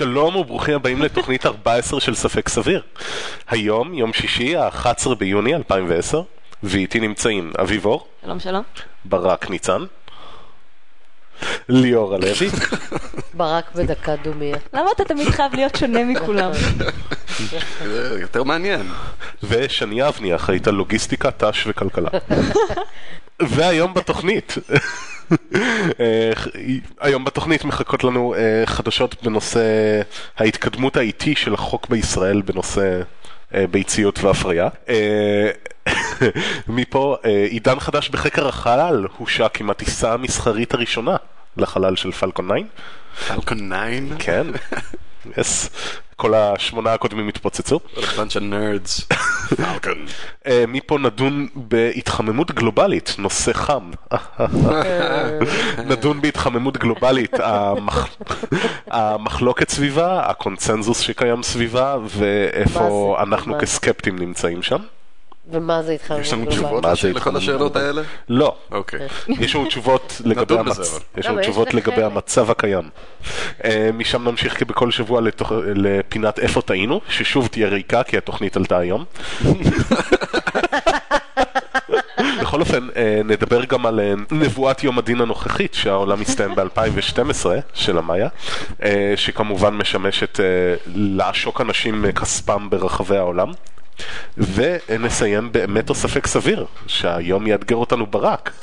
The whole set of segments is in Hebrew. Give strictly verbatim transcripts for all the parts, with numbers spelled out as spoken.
שלום וברוכים הבאים לתוכנית ארבע עשרה של ספק סביר. היום, יום שישי, ה-אחד עשר ביוני אלפיים ועשר, ואיתי נמצאים אביב אור. שלום שלום. ברק ניצן. ליאור הלוי. ברק בדקה דומיה. למה אתה תמיד חייב להיות שונה מכולם? יותר מעניין. ושני אבני, אחראית על לוגיסטיקה, תש וכלכלה. והיום בתוכנית, היום בתוכנית מחכות לנו חדשות בנושא ההתקדמות האיטי של החוק בישראל בנושא ביציות והפריה. מפה עידן חדש בחקר החלל הושק עם הטיסה המסחרית הראשונה לחלל של פלקון תשע. פלקון תשע? כן. yes. כל השמונה הקודמים התפוצצו. What a bunch of nerds. פלקון. מפה נדון בהתחממות גלובלית, נושא חם. נדון בהתחממות גלובלית, המחלוקת סביבה, הקונצנזוס שקיים סביבה, ואיפה אנחנו כסקפטים נמצאים שם. ומה זה התחממות יש לנו גלובלית? תשובות לכל השאלות האלה? לא. אוקיי. יש לנו תשובות לגבי נדון בזה, המצב. אבל. יש לנו אבל יש תשובות לך לגבי חלק. המצב הקיים. אה, משם נמשיך כבכל שבוע לתוך- לפינת איפה טעינו, ששוב תהיה ריקה כי התוכנית עלתה היום. בכל אופן, אה, נדבר גם על אה, נבואת יום הדין הנוכחית, שהעולם מסתיים ב-אלפיים ושתים עשרה של המאיה, אה, שכמובן משמשת אה, לעשוק אנשים כספם ברחבי העולם. ונסיים באמת או ספק סביר, שהיום יאתגר אותנו ברק.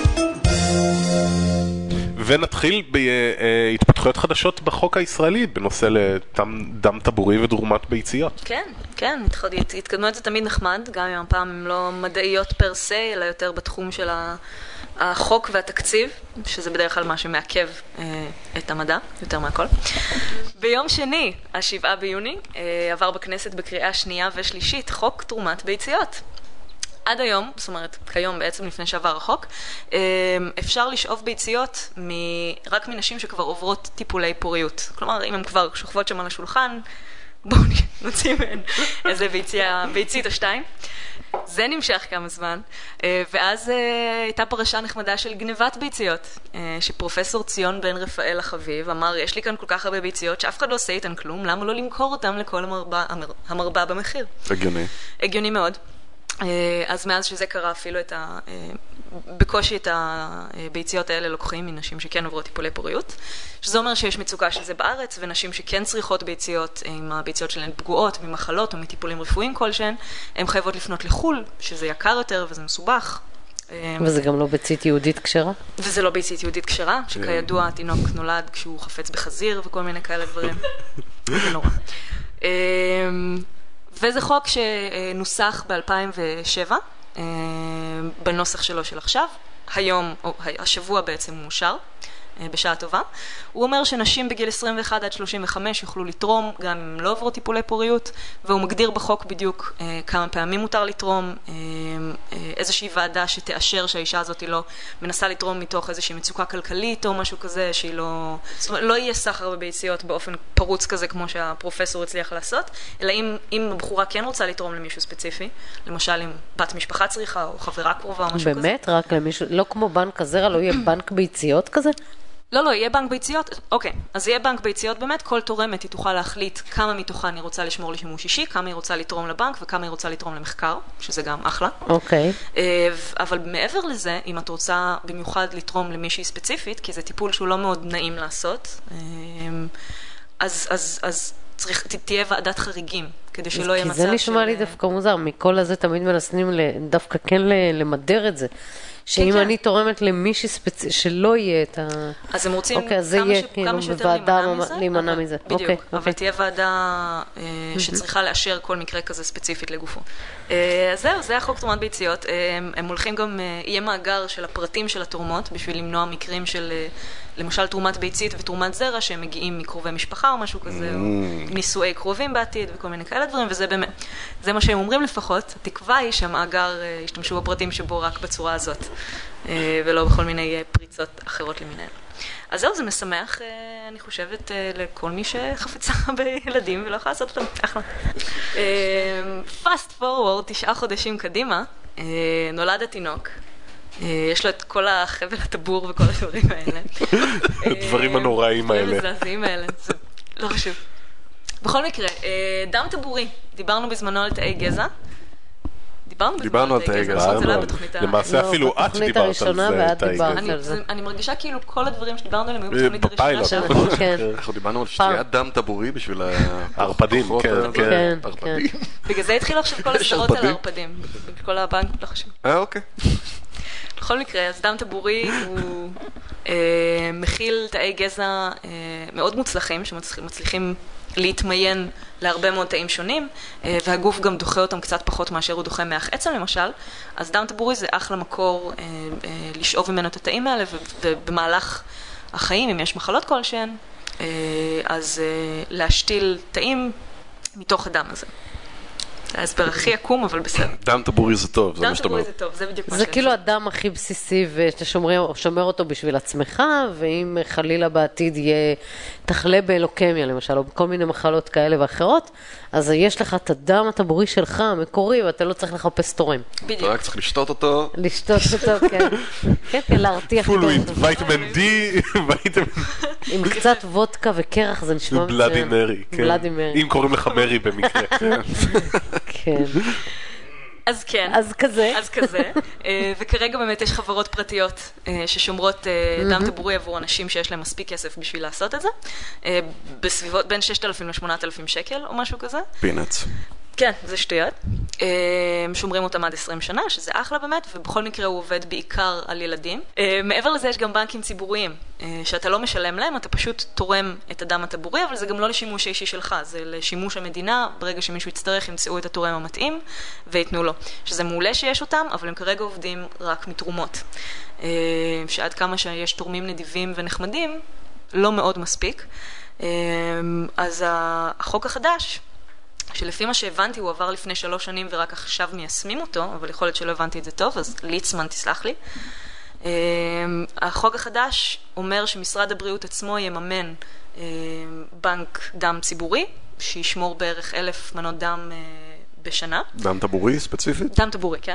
ונתחיל בהתפתחויות חדשות בחוק הישראלי בנושא לדם טבורי ודרומת ביציות. כן, כן, התחד- התקדמות זה תמיד נחמד, גם אם הפעם הם לא מדעיות פר סי, אלא יותר בתחום של ה- החוק והתקציב, שזה בדרך כלל מה שמעכב אה, את המדע, יותר מהכל. ביום שני, השבעה ביוני, אה, עבר בכנסת בקריאה שנייה ושלישית חוק תרומת ביציות. עד היום, זאת אומרת, כיום בעצם לפני שעבר החוק, אה, אפשר לשאוב ביציות מ- רק מנשים שכבר עוברות טיפולי פוריות. כלומר, אם הן כבר שוכבות שם על השולחן, בואו נוציא מהן איזה ביציה, ביצית או שתיים. זה נמשך כמה זמן, אה, ואז אה, הייתה פרשה נחמדה של גנבת ביציות, אה, שפרופסור ציון בן רפאל החביב אמר, יש לי כאן כל כך הרבה ביציות שאף אחד לא עושה איתן כלום, למה לא למכור אותם לכל המרבה, המר, המרבה במחיר? הגיוני. הגיוני מאוד. אה, אז מאז שזה קרה אפילו את ה... אה, בקושי את הביציות האלה לוקחים מנשים שכן עוברות טיפולי פוריות, שזה אומר שיש מצוקה של זה בארץ, ונשים שכן צריכות ביציות, אם הביציות שלהן פגועות ממחלות או מטיפולים רפואיים כלשהן, הן חייבות לפנות לחול, שזה יקר יותר וזה מסובך. וזה גם לא ביצית יהודית כשרה? וזה לא ביצית יהודית כשרה, שכידוע התינוק נולד כשהוא חפץ בחזיר וכל מיני כאלה דברים. זה נורא. וזה חוק שנוסח ב-אלפיים ושבע, בנוסח שלו של עכשיו. היום, או השבוע בעצם הוא אושר, בשעה טובה. הוא אומר שנשים בגיל עשרים ואחת עד שלושים וחמש יוכלו לתרום, גם אם לא עברו טיפולי פוריות, והוא מגדיר בחוק בדיוק אה, כמה פעמים מותר לתרום, אה, אה, איזושהי ועדה שתאשר שהאישה הזאת לא מנסה לתרום מתוך איזושהי מצוקה כלכלית או משהו כזה, שהיא לא... זאת אומרת, לא יהיה סחר בביציות באופן פרוץ כזה כמו שהפרופסור הצליח לעשות, אלא אם, אם הבחורה כן רוצה לתרום למישהו ספציפי, למשל אם בת משפחה צריכה או חברה קרובה או משהו כזה. באמת? רק למישהו, לא כמו בנק הזרע, לא יהיה בנק ביציות כזה? לא, לא, יהיה בנק ביציות, אוקיי, אז יהיה בנק ביציות באמת, כל תורמת היא תוכל להחליט כמה מתוכה אני רוצה לשמור לשימוש אישי, כמה היא רוצה לתרום לבנק וכמה היא רוצה לתרום למחקר, שזה גם אחלה. אוקיי. אבל מעבר לזה, אם את רוצה במיוחד לתרום למישהי ספציפית, כי זה טיפול שהוא לא מאוד נעים לעשות, אז, אז, אז צריך, תהיה ועדת חריגים, כדי שלא יהיה מצב של... כי זה נשמע לי דווקא מוזר, מכל הזה תמיד מנסים דווקא כן למדר את זה. שאם אני תורמת למישהי ספציפי, שלא יהיה את ה... אז הם רוצים כמה שיותר להימנע מזה. בדיוק, אבל תהיה ועדה שצריכה לאשר כל מקרה כזה ספציפית לגופו. אז זהו, זה החוק תרומת ביציות. הם הולכים גם, יהיה מאגר של הפרטים של התרומות, בשביל למנוע מקרים של, למשל, תרומת ביצית ותרומת זרע, שהם מגיעים מקרובי משפחה או משהו כזה, או נישואי קרובים בעתיד וכל מיני כאלה דברים, וזה באמת, זה מה שהם אומרים לפחות. התקווה היא שהמאגר ישתמשו בפרטים שבו רק בצורה הזאת. ולא בכל מיני פריצות אחרות למיניהן. אז זהו, זה משמח, אני חושבת, לכל מי שחפצה בילדים ולא יכולה לעשות אותם. אחלה. Fast forward, תשעה חודשים קדימה, נולד התינוק. יש לו את כל החבל הטבור וכל הדברים האלה. הדברים הנוראים האלה. הדברים המזעזעים האלה. זה לא חשוב. בכל מקרה, דם טבורי, דיברנו בזמנו על תאי גזע. דיברנו על תאי גזע. זה לא היה בתוכנית ה... למעשה אפילו את דיברת על זה, תאי גזע. אני מרגישה כאילו כל הדברים שדיברנו עליהם היו בתוכנית הראשונה שלנו. אנחנו דיברנו על שתיית דם טבורי בשביל הערפדים, כן. בגלל זה התחיל עכשיו כל הסדרות על הערפדים. כל הבנק לא חשוב. אה, אוקיי. בכל מקרה, אז דם טבורי הוא מכיל תאי גזע מאוד מוצלחים, שמצליחים להתמיין להרבה מאוד תאים שונים, והגוף גם דוחה אותם קצת פחות מאשר הוא דוחה מאח עצם למשל, אז דם טבורי זה אחלה מקור לשאוב ממנו את התאים האלה, ובמהלך החיים, אם יש מחלות כלשהן, אז להשתיל תאים מתוך הדם הזה. זה ההסבר הכי עקום, אבל בסדר. דם טבורי זה טוב, זה מה שאתה אומר. דם טבורי זה טוב, זה בדיוק מה זה כאילו הדם הכי בסיסי, ואתה שומר אותו בשביל עצמך, ואם חלילה בעתיד יהיה תחלה בלוקמיה, למשל, או בכל מיני מחלות כאלה ואחרות, אז יש לך את הדם הטבורי שלך, המקורי, ואתה לא צריך לחפש תורם. בדיוק. אתה רק צריך לשתות אותו. לשתות אותו, כן. כן, כן, להרתיח. פול וייטמן די, וייטמן... עם קצת וודקה וקרח, זה נשמע מצוין. בלאדי מרי, כן. בלאדי מרי. אם קוראים לך מרי במקרה. כן. אז כן. אז כזה. אז כזה. וכרגע באמת יש חברות פרטיות ששומרות דם טבורי עבור אנשים שיש להם מספיק כסף בשביל לעשות את זה. בסביבות בין ששת אלפים לשמונת אלפים שקל או משהו כזה. פינץ. כן, זה שטויות. שומרים אותם עד עשרים שנה, שזה אחלה באמת, ובכל מקרה הוא עובד בעיקר על ילדים. מעבר לזה יש גם בנקים ציבוריים, שאתה לא משלם להם, אתה פשוט תורם את הדם הטבורי, אבל זה גם לא לשימוש אישי שלך, זה לשימוש המדינה, ברגע שמישהו יצטרך, ימצאו את התורם המתאים ויתנו לו. שזה מעולה שיש אותם, אבל הם כרגע עובדים רק מתרומות. שעד כמה שיש תורמים נדיבים ונחמדים, לא מאוד מספיק. אז החוק החדש, שלפי מה שהבנתי הוא עבר לפני שלוש שנים ורק עכשיו מיישמים אותו, אבל יכול להיות שלא הבנתי את זה טוב, אז ליצמן תסלח לי. החוק החדש אומר שמשרד הבריאות עצמו יממן בנק דם ציבורי, שישמור בערך אלף מנות דם בשנה. דם טבורי ספציפית? דם טבורי, כן.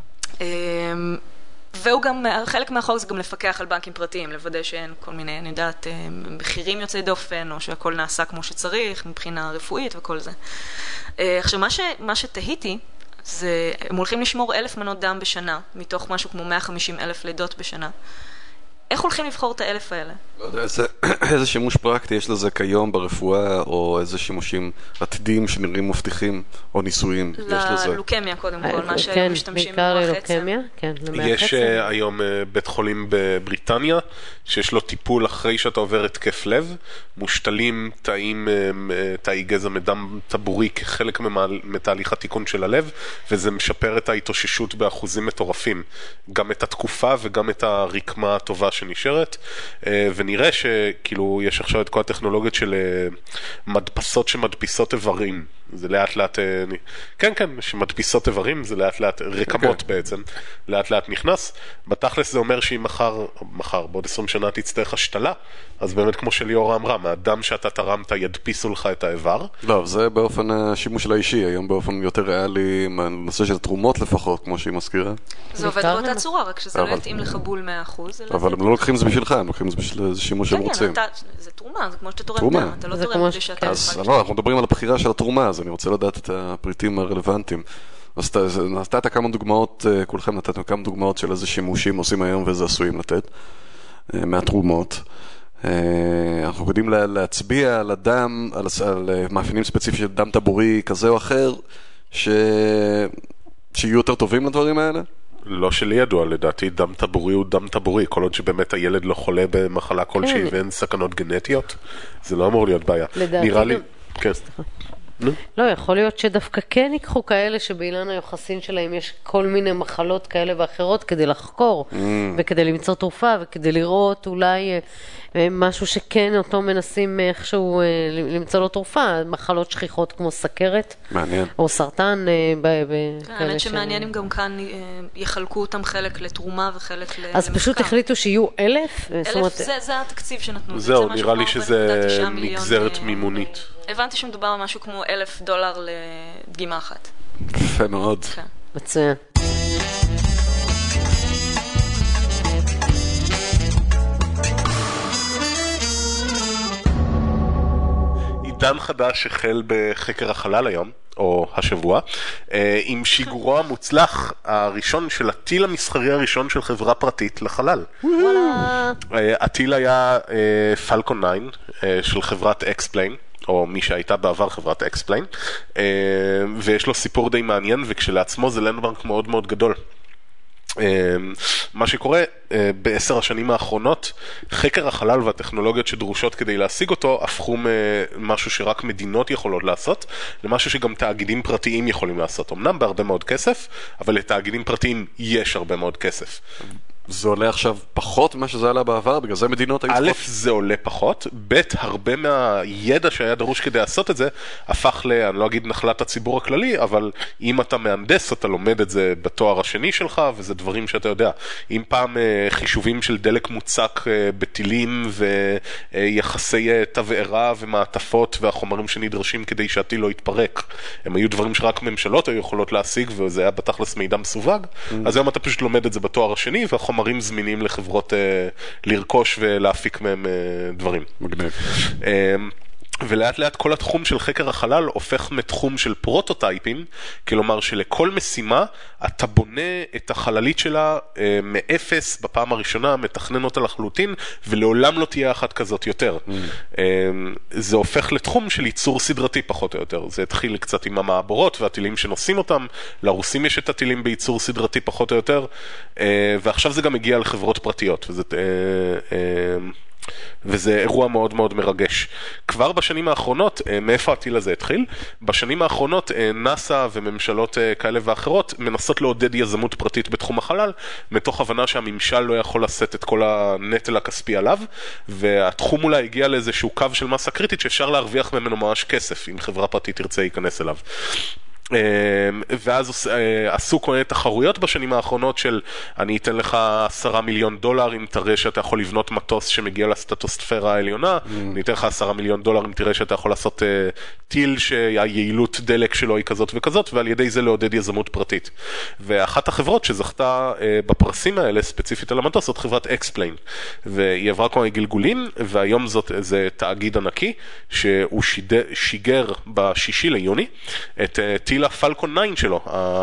והוא גם, חלק מהחוק זה גם לפקח על בנקים פרטיים, לוודא שאין כל מיני, אני יודעת, מחירים יוצאי דופן, או שהכל נעשה כמו שצריך, מבחינה רפואית וכל זה. עכשיו, מה, ש, מה שתהיתי, זה, הם הולכים לשמור אלף מנות דם בשנה, מתוך משהו כמו מאה וחמישים אלף לידות בשנה. איך הולכים לבחור את האלף האלה? לא יודע, איזה, איזה שימוש פרקטי יש לזה כיום ברפואה, או איזה שימושים עתידים שנראים מבטיחים, או ניסויים, יש לזה? ללוקמיה קודם כל, מה שהיום כן, משתמשים בעיקר במוח ללוקמיה, כן, למח יש עצם. uh, היום uh, בית חולים בבריטניה, שיש לו טיפול אחרי שאתה עובר התקף לב, מושתלים תאים, uh, תאי גזע מדם טבורי כחלק ממעל, מתהליך התיקון של הלב, וזה משפר את ההתאוששות באחוזים מטורפים, גם את התקופה וגם את הרקמה הטובה שנשארת, uh, ונראה שכאילו יש עכשיו את כל הטכנולוגיות של uh, מדפסות שמדפיסות איברים, זה לאט לאט, כן כן, שמדפיסות איברים, זה לאט לאט, רקמות okay. בעצם, לאט לאט נכנס. בתכלס זה אומר שאם מחר, מחר, בעוד עשרים שנה תצטרך השתלה, אז באמת כמו שליאורה אמרה, מהדם שאתה תרמת ידפיסו לך את האיבר. לא, זה באופן השימוש של האישי, היום באופן יותר ריאלי, נושא של תרומות לפחות, כמו שהיא מזכירה. זה עובד באותה צורה, רק שזה לא יתאים לך בול מאה אחוז. אבל הם לא לוקחים זה בשבילך, הם לוקחים זה בשביל איזה שימוש שהם רוצים. זה תרומה, זה כמו שאתה תורם דם, אתה לא תורם בלי שאתה... אז לא, אנחנו מדברים על הבחירה של התרומה, אז אני רוצה לדעת את הפריטים הרלוונטיים. אז נתת כמה דוגמאות, כולכם נתתם כמה דוגמאות של איזה שימושים עושים היום ואיזה עשויים לתת מהתרומות. אנחנו יודעים להצביע על הדם, על, על מאפיינים ספציפיים של דם טבורי כזה או אחר, ש... שיהיו יותר טובים לדברים האלה? לא שלי ידוע, לדעתי דם טבורי הוא דם טבורי, כל עוד שבאמת הילד לא חולה במחלה כלשהי ואין סכנות גנטיות, זה לא אמור להיות בעיה. נראה לי... כן. לא, יכול להיות שדווקא כן ייקחו כאלה שבאילן היוחסין שלהם יש כל מיני מחלות כאלה ואחרות כדי לחקור וכדי למצוא תרופה וכדי לראות אולי משהו שכן אותו מנסים איכשהו למצוא לו תרופה, מחלות שכיחות כמו סכרת או סרטן. האמת שמעניין אם גם כאן יחלקו אותם חלק לתרומה וחלק למחקר. אז פשוט החליטו שיהיו אלף? אלף, זה התקציב שנתנו. זהו, נראה לי שזה נגזרת מימונית. הבנתי שמדובר על משהו כמו אלף דולר לדגימה אחת. יפה מאוד. מצוין. עידן חדש החל בחקר החלל היום, או השבוע, עם שיגורו המוצלח הראשון של הטיל המסחרי הראשון של חברה פרטית לחלל. הטיל היה פלקון תשע של חברת אקספליין, או מי שהייתה בעבר חברת אקספליין, ויש לו סיפור די מעניין, וכשלעצמו זה לנדמרק מאוד מאוד גדול. מה שקורה בעשר השנים האחרונות, חקר החלל והטכנולוגיות שדרושות כדי להשיג אותו הפכו ממשהו שרק מדינות יכולות לעשות למשהו שגם תאגידים פרטיים יכולים לעשות, אמנם בהרבה מאוד כסף, אבל לתאגידים פרטיים יש הרבה מאוד כסף. זה עולה עכשיו פחות ממה שזה עלה בעבר, בגלל זה מדינות היו א', זה עולה פחות, ב', הרבה מהידע שהיה דרוש כדי לעשות את זה, הפך ל, אני לא אגיד נחלת הציבור הכללי, אבל אם אתה מהנדס, אתה לומד את זה בתואר השני שלך, וזה דברים שאתה יודע. אם פעם חישובים של דלק מוצק בטילים, ויחסי תבערה ומעטפות, והחומרים שנדרשים כדי שהטיל לא יתפרק, הם היו דברים שרק ממשלות היו יכולות להשיג, וזה היה בתכלס מידע מסווג, אז היום אתה פשוט לומד את זה בתואר השני, והחומרים חומרים זמינים לחברות אה, לרכוש ולהפיק מהם אה, דברים. מגניב. אה, ולאט לאט כל התחום של חקר החלל הופך מתחום של פרוטוטייפים, כלומר שלכל משימה אתה בונה את החללית שלה אה, מאפס בפעם הראשונה, מתכנן אותה לחלוטין, ולעולם לא תהיה אחת כזאת יותר. Mm. אה, זה הופך לתחום של ייצור סדרתי פחות או יותר. זה התחיל קצת עם המעבורות והטילים שנושאים אותם, לרוסים יש את הטילים בייצור סדרתי פחות או יותר, אה, ועכשיו זה גם מגיע לחברות פרטיות, וזה... אה, אה, וזה אירוע מאוד מאוד מרגש. כבר בשנים האחרונות, מאיפה הטיל הזה התחיל? בשנים האחרונות נאסא וממשלות כאלה ואחרות מנסות לעודד יזמות פרטית בתחום החלל, מתוך הבנה שהממשל לא יכול לשאת את כל הנטל הכספי עליו, והתחום אולי הגיע לאיזשהו קו של מסה קריטית שאפשר להרוויח ממנו ממש כסף, אם חברה פרטית תרצה להיכנס אליו. ואז עשו כל מיני תחרויות בשנים האחרונות של אני אתן לך עשרה מיליון דולר אם תראה שאתה יכול לבנות מטוס שמגיע לסטטוספירה העליונה, אני אתן לך עשרה מיליון דולר אם תראה שאתה יכול לעשות טיל שהיעילות דלק שלו היא כזאת וכזאת, ועל ידי זה לעודד יזמות פרטית. ואחת החברות שזכתה בפרסים האלה ספציפית על המטוס זאת חברת אקספליין, והיא עברה כל מיני גלגולים, והיום זאת זה תאגיד ענקי שהוא שיגר בשישי ליוני את טיל הפלקון תשע שלו,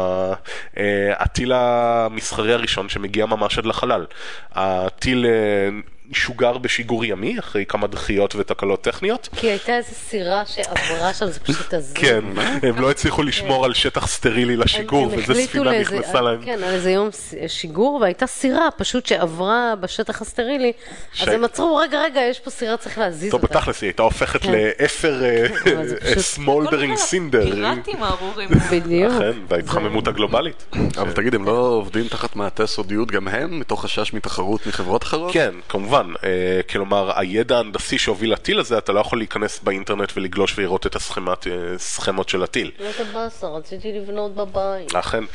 הטיל המסחרי הראשון שמגיע ממש עד לחלל. הטיל שוגר בשיגור ימי, אחרי כמה דחיות ותקלות טכניות. כי הייתה איזו סירה שעברה שם, זה פשוט הזוי. כן, הם לא הצליחו לשמור על שטח סטרילי לשיגור, וזו ספינה נכנסה להם. כן, על איזה יום שיגור, והייתה סירה פשוט שעברה בשטח הסטרילי, אז הם עצרו, רגע, רגע, יש פה סירה, צריך להזיז אותה. טוב, בתכלס, היא הייתה הופכת לאפר סמולדרינג סינדר. פיראטים ארורים. בדיוק. אכן, וההתחממות הגלובלית. אבל תגיד, הם לא עובדים תחת מעטה סודיות גם הם, מתוך חשש מתחרות מחברות אחרות? כן, כמובן. כלומר, הידע ההנדסי שהוביל לטיל הזה, אתה לא יכול להיכנס באינטרנט ולגלוש ולראות את הסכמות של הטיל. לא את הבאסה, רציתי לבנות בבית. אכן.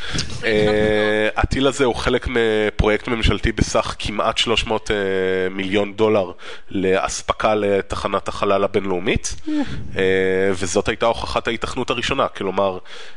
הטיל הזה הוא חלק מפרויקט ממשלתי בסך כמעט שלוש מאות מיליון דולר להספקה לתחנת החלל הבינלאומית, וזאת הייתה הוכחת ההיתכנות הראשונה, כלומר,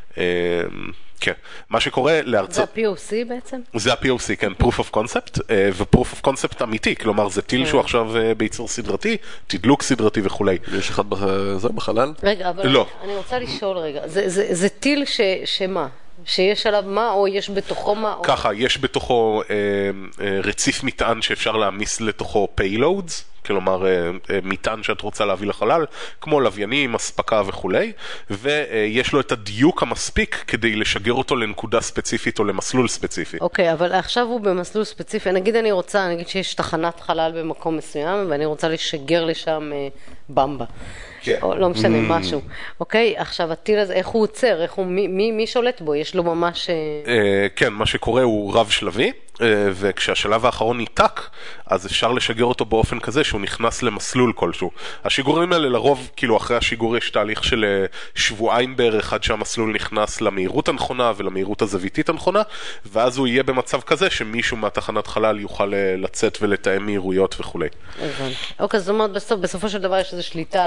כן. מה שקורה לארצות... זה ה-פי או סי בעצם? זה ה-פי או סי, כן, Proof of Concept, ו-Proof of Concept אמיתי, כלומר זה טיל שהוא עכשיו בייצור סדרתי, תדלוק סדרתי וכולי. יש אחד בזה בחלל? רגע, אבל לא. אני רוצה לשאול רגע, זה טיל שמה? שיש עליו מה, או יש בתוכו מה? ככה, יש בתוכו רציף מטען שאפשר להעמיס לתוכו payloads, כלומר מטען שאת רוצה להביא לחלל, כמו לוויינים, אספקה וכולי, ויש לו את הדיוק המספיק כדי לשגר אותו לנקודה ספציפית או למסלול ספציפי. אוקיי, אבל עכשיו הוא במסלול ספציפי, נגיד אני רוצה, נגיד שיש תחנת חלל במקום מסוים, ואני רוצה לשגר לשם במבה. כן. או לא משנה, משהו. אוקיי, עכשיו הטיל הזה, איך הוא עוצר? איך הוא, מי, מי, מי שולט בו? יש לו ממש... כן, מה שקורה הוא רב שלבי, וכשהשלב האחרון ניתק, אז אפשר לשגר אותו באופן כזה שהוא נכנס למסלול כלשהו. השיגורים האלה לרוב, כאילו אחרי השיגור יש תהליך של שבועיים בערך עד שהמסלול נכנס למהירות הנכונה ולמהירות הזוויתית הנכונה, ואז הוא יהיה במצב כזה שמישהו מהתחנת חלל יוכל לצאת ולתאם מהירויות וכו'. אוקיי, זאת אומרת, בסוף, בסופו של דבר יש איזו שליטה עליו שהוא...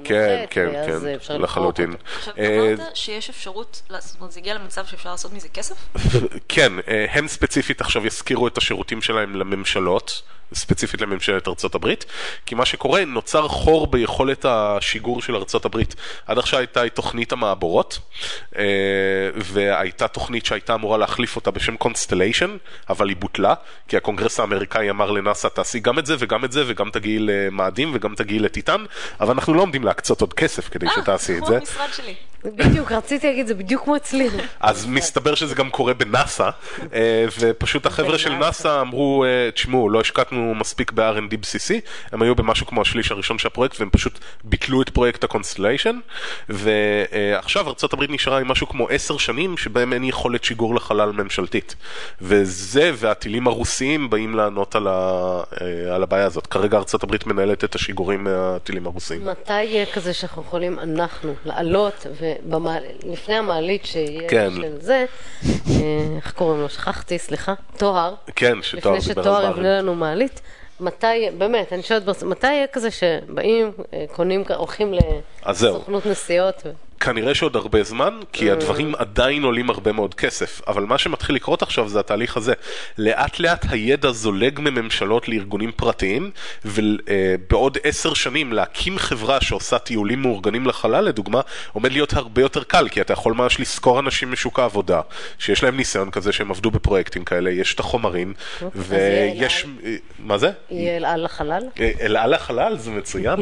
כן, כן, ואז כן, אפשר לחלוטין. עכשיו, אה, אמרת שיש אפשרות, זאת אומרת, זה הגיע למצב שאפשר לעשות מזה כסף? כן, אה, הם ספציפית עכשיו יזכירו את השירותים שלהם לממשלות, ספציפית לממשלת ארצות הברית, כי מה שקורה, נוצר חור ביכולת השיגור של ארצות הברית. עד עכשיו הייתה תוכנית המעבורות, אה, והייתה תוכנית שהייתה אמורה להחליף אותה בשם קונסטליישן, אבל היא בוטלה, כי הקונגרס האמריקאי אמר לנאסא, תעשי גם את זה וגם את זה, וגם תגיעי למאדים וגם תגיעי לטיטן, אבל אנחנו לא עומדים להקצות עוד כסף כדי שתעשי את כמו זה. המשרד שלי. בדיוק, רציתי להגיד, זה בדיוק כמו אצלי. אז מסתבר שזה גם קורה בנאסא, אה, ופשוט החבר'ה של נאסא אמרו, אה, תשמעו, לא השקענו מספיק ב-אר אנד די בסיסי, הם היו במשהו כמו השליש הראשון של הפרויקט, והם פשוט ביטלו את פרויקט הקונסטליישן, ועכשיו ארצות הברית נשארה עם משהו כמו עשר שנים, שבהם אין יכולת שיגור לחלל ממשלתית. וזה והטילים הרוסיים באים לענות על, ה, אה, על הבעיה הזאת. כרגע ארצות הברית מנהלת את השיגורים מהטילים הרוסיים. מתי יהיה כזה שאנחנו יכולים, אנחנו, לעלות, ולפני המעלית שיהיה כן. של זה, אה, איך קוראים לו? שכחתי, סליחה, תוהר. כן, שתואר לפני דיבר שתואר על יבנה לנו מעלית, מתי, באמת, אני שואלת, ברס- מתי יהיה כזה שבאים, אה, קונים, הולכים אז זהו. לסוכנות נסיעות? ו- כנראה שעוד הרבה זמן, כי הדברים עדיין עולים הרבה מאוד כסף. אבל מה שמתחיל לקרות עכשיו זה התהליך הזה. לאט לאט הידע זולג מממשלות לארגונים פרטיים, ובעוד עשר שנים להקים חברה שעושה טיולים מאורגנים לחלל, לדוגמה, עומד להיות הרבה יותר קל, כי אתה יכול ממש לזכור אנשים משוק העבודה, שיש להם ניסיון כזה שהם עבדו בפרויקטים כאלה, יש את החומרים, ויש... מה זה? יהיה אל על לחלל? אל על לחלל, זה מצוין.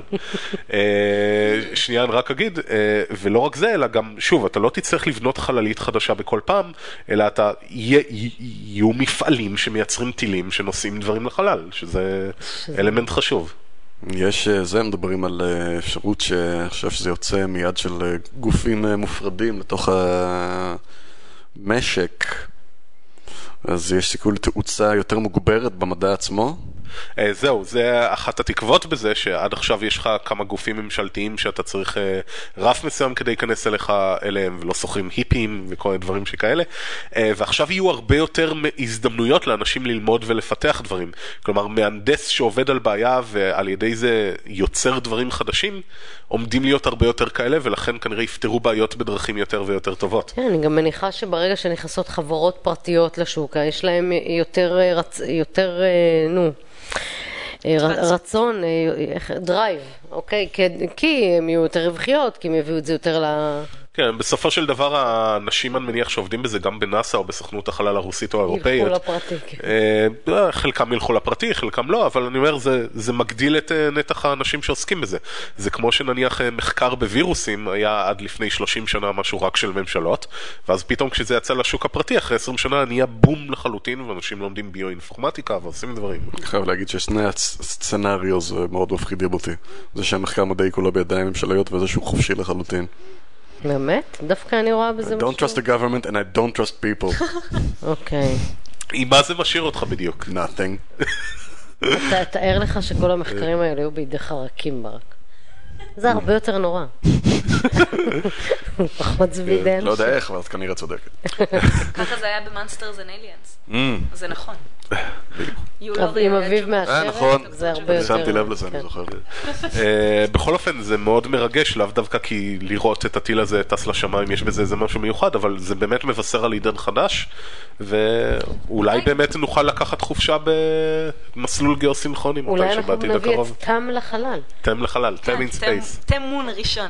אה, שנייה, אני רק אגיד, אה, ולא רק זה, אלא גם, שוב, אתה לא תצטרך לבנות חללית חדשה בכל פעם, אלא אתה, יהיה, יהיו מפעלים שמייצרים טילים שנושאים דברים לחלל, שזה אלמנט חשוב. יש, זה מדברים על אפשרות שאני חושב שזה יוצא מיד של גופים מופרדים לתוך המשק, אז יש סיכוי לתאוצה יותר מוגברת במדע עצמו. זהו, זה אחת התקוות בזה, שעד עכשיו יש לך כמה גופים ממשלתיים שאתה צריך רף מסוים כדי להיכנס אליך אליהם, ולא שוכרים היפים וכל מיני דברים שכאלה, ועכשיו יהיו הרבה יותר הזדמנויות לאנשים ללמוד ולפתח דברים. כלומר, מהנדס שעובד על בעיה ועל ידי זה יוצר דברים חדשים, עומדים להיות הרבה יותר כאלה, ולכן כנראה יפתרו בעיות בדרכים יותר ויותר טובות. כן, אני גם מניחה שברגע שנכנסות חברות פרטיות לשוק, יש להם יותר, יותר, נו, רצון, דרייב, אוקיי? כי הם יהיו יותר רווחיות, כי הם יביאו את זה יותר ל... כן, בסופו של דבר האנשים אני מניח שעובדים בזה גם בנאסא או בסוכנות החלל הרוסית או האירופאית. ילכו לפרטי, כן. אה, חלקם ילכו לפרטי, חלקם לא, אבל אני אומר, זה, זה מגדיל את נתח האנשים שעוסקים בזה. זה כמו שנניח מחקר בווירוסים היה עד לפני שלושים שנה משהו רק של ממשלות, ואז פתאום כשזה יצא לשוק הפרטי, אחרי עשרים שנה נהיה בום לחלוטין, ואנשים לומדים ביו-אינפורמטיקה ועושים דברים. אני חייב להגיד ששני הסצנריו זה מאוד מפחידים אותי. זה שהמחקר מדעי כולו בידיים ממשליות וזה שהוא חופשי לחלוטין. באמת? דווקא אני רואה בזה משהו. I don't trust the government and I don't trust people. אוקיי. עם מה זה משאיר אותך בדיוק? Nothing. אתה תאר לך שכל המחקרים האלה היו בידי חרקים ברק. זה הרבה יותר נורא. פחות בידי לא יודע איך, אבל את כנראה צודקת. ככה זה היה ב-Monsters and Aliens. זה נכון. עם אביב מהשרת, נכון, זה הרבה יותר... שמתי לב לזה, אני זוכר. בכל אופן זה מאוד מרגש, לאו דווקא כי לראות את הטיל הזה טס לשמיים יש בזה איזה משהו מיוחד, אבל זה באמת מבשר על עידן חדש, ואולי באמת נוכל לקחת חופשה במסלול גיאוסינכרוני אולי אנחנו נביא את תם לחלל. תם לחלל, תם אין ספייס. תם מון הראשון.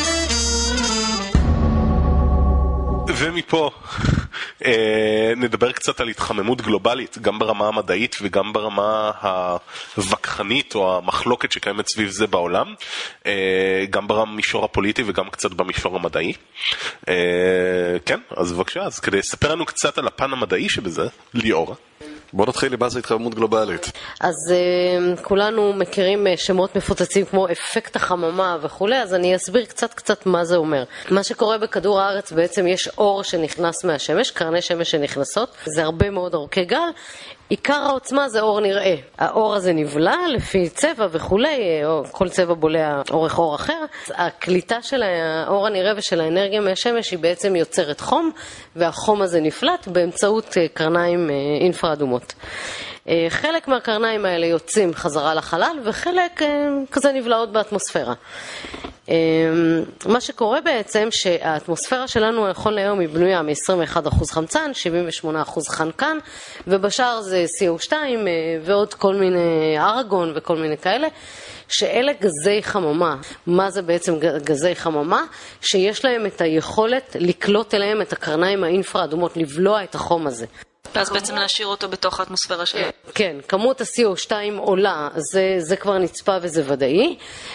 ומפה נדבר קצת על התחממות גלובלית, גם ברמה המדעית וגם ברמה הווכחנית או המחלוקת שקיימת סביב זה בעולם, גם במישור הפוליטי וגם קצת במישור המדעי. כן, אז בבקשה, אז כדי לספר לנו קצת על הפן המדעי שבזה, ליאור. בוא נתחיל עם מה זה התחממות גלובלית. אז uh, כולנו מכירים uh, שמות מפוצצים כמו אפקט החממה וכו', אז אני אסביר קצת קצת מה זה אומר. מה שקורה בכדור הארץ בעצם יש אור שנכנס מהשמש, קרני שמש שנכנסות, זה הרבה מאוד אורכי גל, עיקר העוצמה זה אור נראה. האור הזה נבלע לפי צבע וכו', כל צבע בולע אורך אור אחר. הקליטה של האור הנראה ושל האנרגיה מהשמש היא בעצם יוצרת חום, והחום הזה נפלט באמצעות קרניים אינפרה-אדומות. חלק מהקרניים האלה יוצאים חזרה לחלל, וחלק כזה נבלעות באטמוספירה. מה שקורה בעצם שהאטמוספירה שלנו נכון להיום היא בנויה מ-עשרים ואחד אחוז חמצן, שבעים ושמונה אחוז חנקן, ובשאר זה סי או שתיים ועוד כל מיני ארגון וכל מיני כאלה, שאלה גזי חממה. מה זה בעצם גזי חממה? שיש להם את היכולת לקלוט אליהם את הקרניים האינפרה אדומות, לבלוע את החום הזה. ואז בעצם להשאיר אותו בתוך האטמוספירה שלנו. כן, כמות ה-סי או שתיים עולה, זה, זה כבר נצפה וזה ודאי,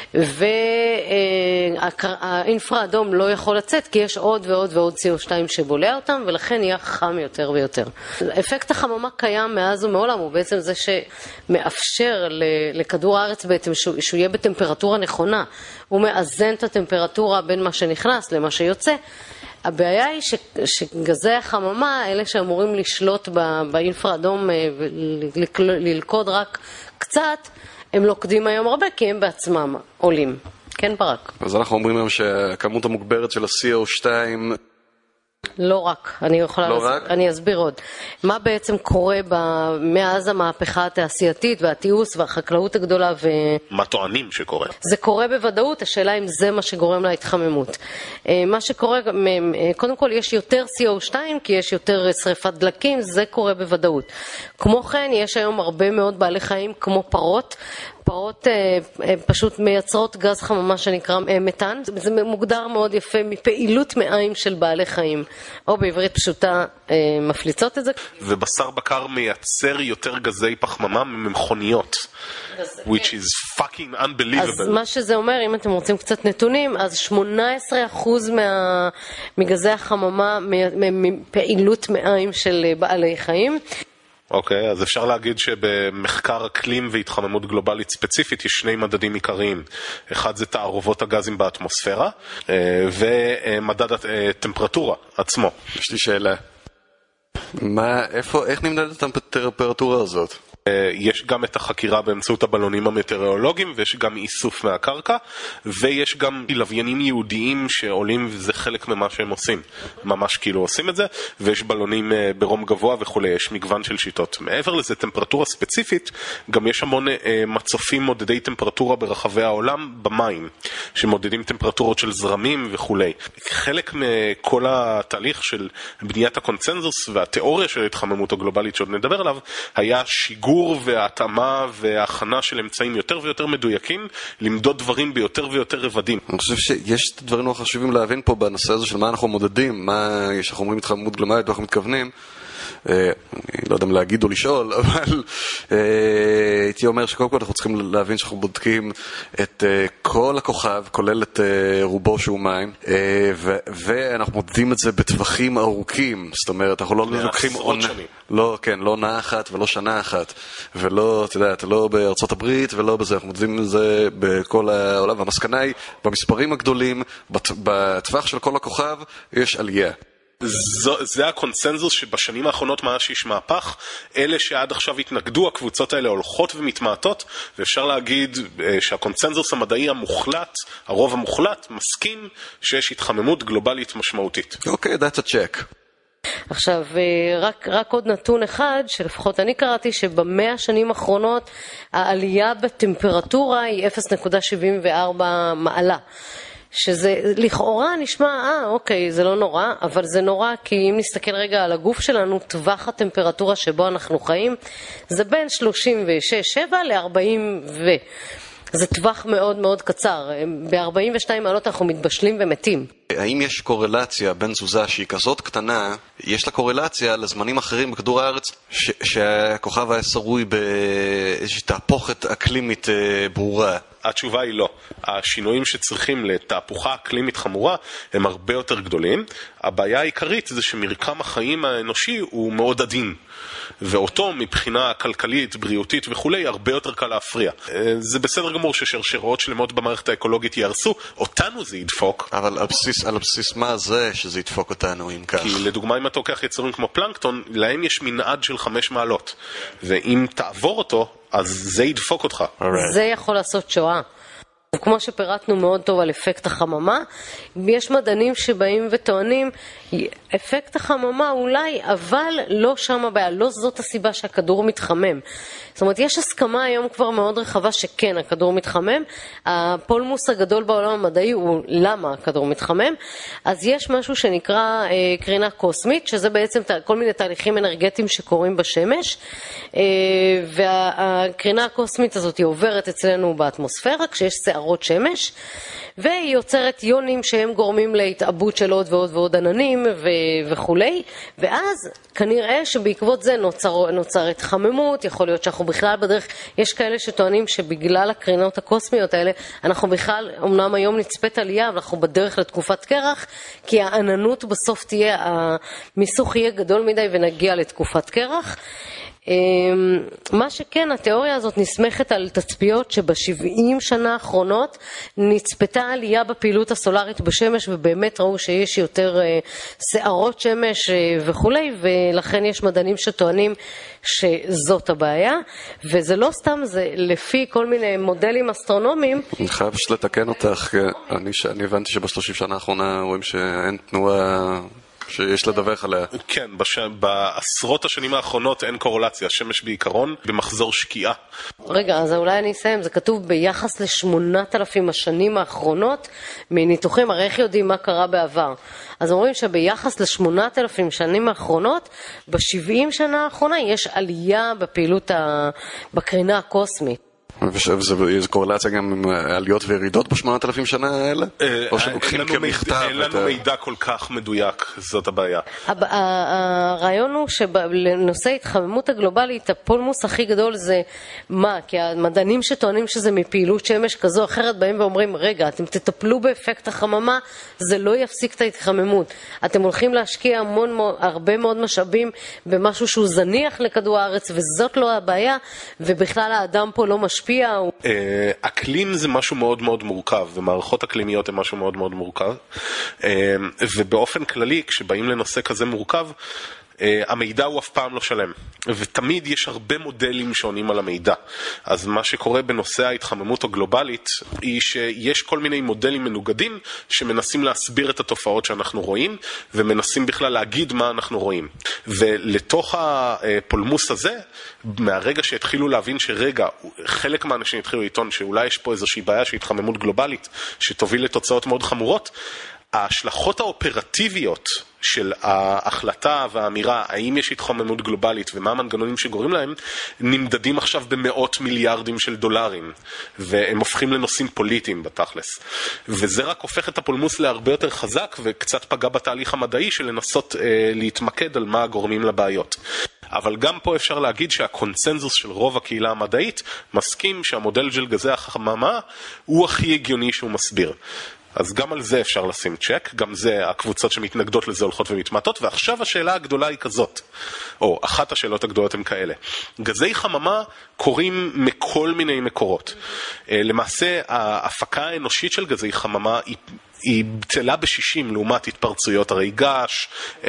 והאינפרה אדום לא יכול לצאת, כי יש עוד ועוד ועוד סי או שתיים שבולע אותם, ולכן נהיה חם יותר ויותר. אפקט החממה קיים מאז ומעולם, הוא בעצם זה שמאפשר לכדור הארץ בעצם שהוא, שהוא יהיה בטמפרטורה נכונה, הוא מאזן את הטמפרטורה בין מה שנכנס למה שיוצא. הבעיה היא ש, שגזי החממה, אלה שאמורים לשלוט באינפרה אדום וללכוד רק קצת, הם לוקדים היום הרבה כי הם בעצמם עולים. כן, ברק? אז אנחנו אומרים היום שהכמות המוגברת של ה-סי או שתיים... לא רק, אני יכולה לא להסביר, רק? אני אסביר עוד. מה בעצם קורה ב- מאז המהפכה התעשייתית והתיעוש והחקלאות הגדולה ו... מה טוענים שקורה? זה קורה בוודאות, השאלה אם זה מה שגורם להתחממות. מה שקורה, קודם כל יש יותר סי או שתיים כי יש יותר שריפת דלקים, זה קורה בוודאות. כמו כן, יש היום הרבה מאוד בעלי חיים כמו פרות, פרות אה, אה, פשוט מייצרות גז חממה שנקרא אה, מתאן. זה מוגדר מאוד יפה מפעילות מעיים של בעלי חיים, או בעברית פשוטה אה, מפליצות את זה. ובשר בקר מייצר יותר גזי פחממה ממכוניות, which is fucking unbelievable. אז מה שזה אומר, אם אתם רוצים קצת נתונים, אז שמונה עשרה אחוז מה, מגזי החממה מפעילות מעיים של בעלי חיים. אוקיי, אז אפשר להגיד שבמחקר אקלים והתחממות גלובלית ספציפית יש שני מדדים עיקריים. אחד זה תערובות הגזים באטמוספירה, ומדד הטמפרטורה עצמו. יש לי שאלה. מה, איפה, איך נמדדת הטמפרטורה הזאת? יש גם את החקירה באמצעות הבלונים המטאורולוגיים, ויש גם איסוף מהקרקע, ויש גם לוויינים יהודיים שעולים, וזה חלק ממה שהם עושים. ממש כאילו עושים את זה, ויש בלונים ברום גבוה וכו', יש מגוון של שיטות. מעבר לזה, טמפרטורה ספציפית, גם יש המון מצופים מודדי טמפרטורה ברחבי העולם במים, שמודדים טמפרטורות של זרמים וכו'. חלק מכל התהליך של בניית הקונצנזוס והתיאוריה של ההתחממות הגלובלית שעוד נדבר עליו, היה שיגור והתאמה והכנה של אמצעים יותר ויותר מדויקים, למדוד דברים ביותר ויותר רבדים. אני חושב שיש דברים לא חשובים להבין פה בנושא הזה של מה אנחנו מודדים, מה יש, אנחנו אומרים התחממות גלובלית ואנחנו מתכוונים. אני לא יודע אם להגיד או לשאול, אבל הייתי אומר שקודם כל אנחנו צריכים להבין שאנחנו בודקים את כל הכוכב, כולל את רובו שהוא מים, ואנחנו מודדים את זה בטווחים ארוכים. זאת אומרת, אנחנו לא לוקחים עונה, לא, כן, לא עונה אחת ולא שנה אחת, ולא, אתה יודע, לא בארצות הברית ולא בזה, אנחנו מודדים את זה בכל העולם, והמסקנה היא, במספרים הגדולים, בטווח של כל הכוכב, יש עלייה. זו, זה הקונצנזוס שבשנים האחרונות מאז שיש מהפך, אלה שעד עכשיו התנגדו, הקבוצות האלה הולכות ומתמעטות, ואפשר להגיד שהקונצנזוס המדעי המוחלט, הרוב המוחלט, מסכים שיש התחממות גלובלית משמעותית. אוקיי, okay, that's a check. עכשיו, רק, רק עוד נתון אחד, שלפחות אני קראתי שבמאה השנים האחרונות העלייה בטמפרטורה היא אפס נקודה שבעים וארבע מעלה. שזה לכאורה נשמע, אה, אוקיי, זה לא נורא, אבל זה נורא כי אם נסתכל רגע על הגוף שלנו, טווח הטמפרטורה שבו אנחנו חיים, זה בין שלושים ושש שבע ל-ארבעים ו... זה טווח מאוד מאוד קצר. ב-ארבעים ושתיים מעלות אנחנו מתבשלים ומתים. האם יש קורלציה בין תזוזה שהיא כזאת קטנה, יש לה קורלציה לזמנים אחרים בכדור הארץ, ש- שהכוכב היה שרוי באיזושהי תהפוכת אקלימית אה, ברורה? התשובה היא לא. השינויים שצריכים לתהפוכה אקלימית חמורה הם הרבה יותר גדולים. הבעיה העיקרית זה שמרקם החיים האנושי הוא מאוד עדין. ואותו מבחינה כלכלית, בריאותית וכולי, הרבה יותר קל להפריע. זה בסדר גמור ששרשרות שלמות במערכת האקולוגית יהרסו, אותנו זה ידפוק. אבל על בסיס, על בסיס מה זה שזה ידפוק אותנו אם כך? כי לדוגמה אם אתה לוקח יצורים כמו פלנקטון, להם יש מנעד של חמש מעלות. ואם תעבור אותו, אז זה ידפוק אותך. זה יכול לעשות שואה. כמו שפירטנו מאוד טוב על אפקט החממה, יש מדענים שבאים וטוענים, אפקט החממה אולי, אבל לא שם הבעיה, לא זאת הסיבה שהכדור מתחמם. זאת אומרת, יש הסכמה היום כבר מאוד רחבה שכן, הכדור מתחמם. הפולמוס הגדול בעולם המדעי הוא למה הכדור מתחמם. אז יש משהו שנקרא אה, קרינה קוסמית, שזה בעצם כל מיני תהליכים אנרגטיים שקורים בשמש, אה, והקרינה הקוסמית הזאת היא עוברת אצלנו באטמוספירה, כשיש שערות שמש, והיא יוצרת יונים שהם גורמים להתאבות של עוד ועוד ועוד עננים ו- וכולי, ואז כנראה שבעקבות זה נוצר, נוצרת חממות, יכול להיות שאנחנו בכלל בדרך, יש כאלה שטוענים שבגלל הקרינות הקוסמיות האלה, אנחנו בכלל, אמנם היום נצפת עלייה, אבל אנחנו בדרך לתקופת קרח, כי העננות בסוף תהיה, המיסוך יהיה גדול מדי ונגיע לתקופת קרח. מה שכן, התיאוריה הזאת נסמכת על תצפיות שבשבעים שנה האחרונות נצפתה עלייה בפעילות הסולרית בשמש, ובאמת ראו שיש יותר שערות שמש וכולי, ולכן יש מדענים שטוענים שזאת הבעיה, וזה לא סתם, זה לפי כל מיני מודלים אסטרונומיים. אני חייב פשוט לתקן אותך, אני, אני הבנתי שבשלושים שנה האחרונה רואים שאין תנועה שיש לדווח עליה. כן, בש... בעשרות השנים האחרונות אין קורולציה, השמש בעיקרון במחזור שקיעה. רגע, אז אולי אני אסיים, זה כתוב ביחס לשמונת אלפים השנים האחרונות מניתוחים, הרי איך יודעים מה קרה בעבר. אז אומרים שביחס לשמונת אלפים שנים האחרונות, בשבעים שנה האחרונה יש עלייה בפעילות, ה... בקרינה הקוסמית. וזה קורלציה גם עם עליות וירידות בשמונת אלפים שנה האלה? או שלוקחים כמכתב? אין לנו מידע כל כך מדויק, זאת הבעיה. הרעיון הוא שבנושא התחממות הגלובלית, הפולמוס הכי גדול זה מה? כי המדענים שטוענים שזה מפעילות שמש כזו או אחרת, באים ואומרים, רגע, אתם תטפלו באפקט החממה, זה לא יפסיק את ההתחממות. אתם הולכים להשקיע המון, הרבה מאוד משאבים במשהו שהוא זניח לכדור הארץ, וזאת לא הבעיה, ובכלל האדם פה לא משפיע. אקלים זה משהו מאוד מאוד מורכב, ומערכות אקלימיות הן משהו מאוד מאוד מורכב, ובאופן כללי כשבאים לנושא כזה מורכב, המידע הוא אף פעם לא שלם, ותמיד יש הרבה מודלים שעונים על המידע. אז מה שקורה בנושא ההתחממות הגלובלית היא שיש כל מיני מודלים מנוגדים שמנסים להסביר את התופעות שאנחנו רואים, ומנסים בכלל להגיד מה אנחנו רואים. ולתוך הפולמוס הזה, מהרגע שהתחילו להבין שרגע, חלק מהאנשים התחילו לטעון שאולי יש פה איזושהי בעיה של התחממות גלובלית שתוביל לתוצאות מאוד חמורות, ההשלכות האופרטיביות של ההחלטה והאמירה האם יש התחממות גלובלית ומה המנגנונים שגורמים להם, נמדדים עכשיו במאות מיליארדים של דולרים, והם הופכים לנושאים פוליטיים בתכלס. וזה רק הופך את הפולמוס להרבה יותר חזק, וקצת פגע בתהליך המדעי של לנסות אה, להתמקד על מה הגורמים לבעיות. אבל גם פה אפשר להגיד שהקונסנזוס של רוב הקהילה המדעית מסכים שהמודל של גזי החממה הוא הכי הגיוני שהוא מסביר. אז גם על זה אפשר לשים צ'ק, גם זה הקבוצות שמתנגדות לזה הולכות ומתמעטות, ועכשיו השאלה הגדולה היא כזאת, או אחת השאלות הגדולות הן כאלה. גזי חממה קורים מכל מיני מקורות. למעשה, ההפקה האנושית של גזי חממה היא היא בטלה בשישים לעומת התפרצויות הרי געש,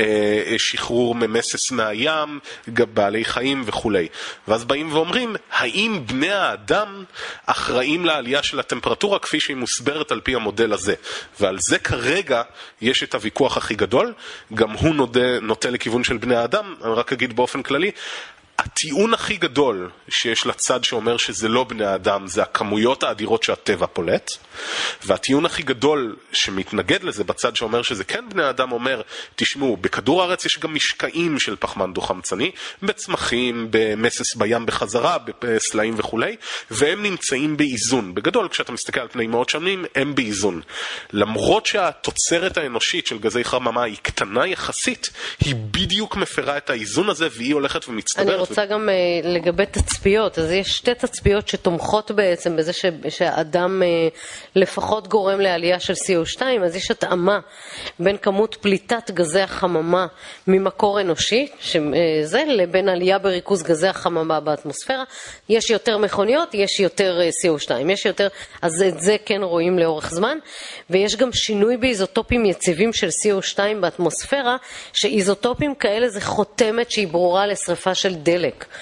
שחרור ממסס מהים, בעלי חיים וכו'. ואז באים ואומרים, האם בני האדם אחראים לעלייה של הטמפרטורה כפי שהיא מוסברת על פי המודל הזה? ועל זה כרגע יש את הוויכוח הכי גדול, גם הוא נוטה, נוטה לכיוון של בני האדם, אני רק אגיד באופן כללי, הטיעון הכי גדול שיש לצד שאומר שזה לא בני האדם, זה הכמויות האדירות שהטבע פולט, והטיעון הכי גדול שמתנגד לזה בצד שאומר שזה כן בני האדם אומר, תשמעו, בכדור הארץ יש גם משקעים של פחמן דו-חמצני, בצמחים, במסס בים בחזרה, בסלעים וכו', והם נמצאים באיזון. בגדול, כשאתה מסתכל על פני מאות שנים, הם באיזון. למרות שהתוצרת האנושית של גזי חממה היא קטנה יחסית, היא בדיוק מפרה את האיזון הזה, והיא הולכת ומצטברת. אני רוצה גם uh, לגבי תצפיות, אז יש שתי תצפיות שתומכות בעצם בזה ש, שהאדם uh, לפחות גורם לעלייה של סי או שתיים, אז יש התאמה בין כמות פליטת גזי החממה ממקור אנושי, שזה, לבין עלייה בריכוז גזי החממה באטמוספירה. יש יותר מכוניות, יש יותר uh, סי או שתיים, יש יותר, אז את זה כן רואים לאורך זמן, ויש גם שינוי באיזוטופים יציבים של סי או שתיים באטמוספירה, שאיזוטופים כאלה זה חותמת שהיא ברורה לשריפה של דלק.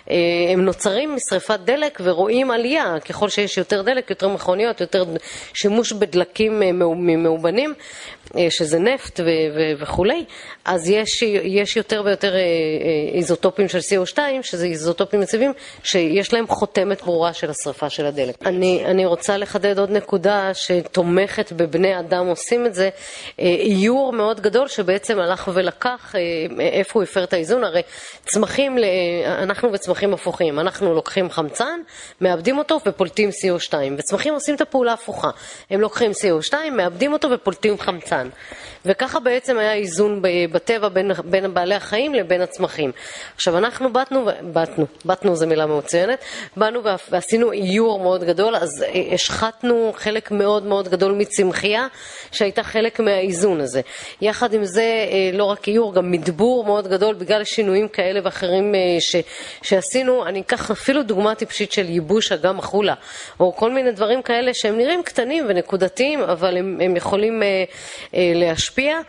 הם נוצרים משריפת דלק ורואים עלייה, ככל שיש יותר דלק, יותר מכוניות, יותר שימוש בדלקים מאובנים, שזה נפט וכולי, אז יש, יש יותר ויותר איזוטופים של סי או שתיים, שזה איזוטופים יציבים, שיש להם חותמת ברורה של השריפה של הדלק. אני, אני רוצה לחדד עוד נקודה שתומכת בבני אדם עושים את זה, איור מאוד גדול שבעצם הלך ולקח איפה הוא הפר את האיזון, הרי צמחים, אנחנו וצמחים הפוכים, אנחנו לוקחים חמצן, מאבדים אותו ופולטים סי או שתיים, וצמחים עושים את הפעולה הפוכה, הם לוקחים סי או שתיים, מאבדים אותו ופולטים חמצן. וככה בעצם היה איזון בטבע בין, בין בעלי החיים לבין הצמחים. עכשיו אנחנו באתנו, באתנו, באתנו זה מילה מצוינת, באנו ועשינו איור מאוד גדול, אז השחטנו חלק מאוד מאוד גדול מצמחייה שהייתה חלק מהאיזון הזה. יחד עם זה לא רק איור, גם מדבור מאוד גדול בגלל שינויים כאלה ואחרים ש, שעשינו. אני אקח אפילו דוגמה טיפשית של ייבוש אגם החולה, או כל מיני דברים כאלה שהם נראים קטנים ונקודתיים, אבל הם, הם יכולים להשפיע,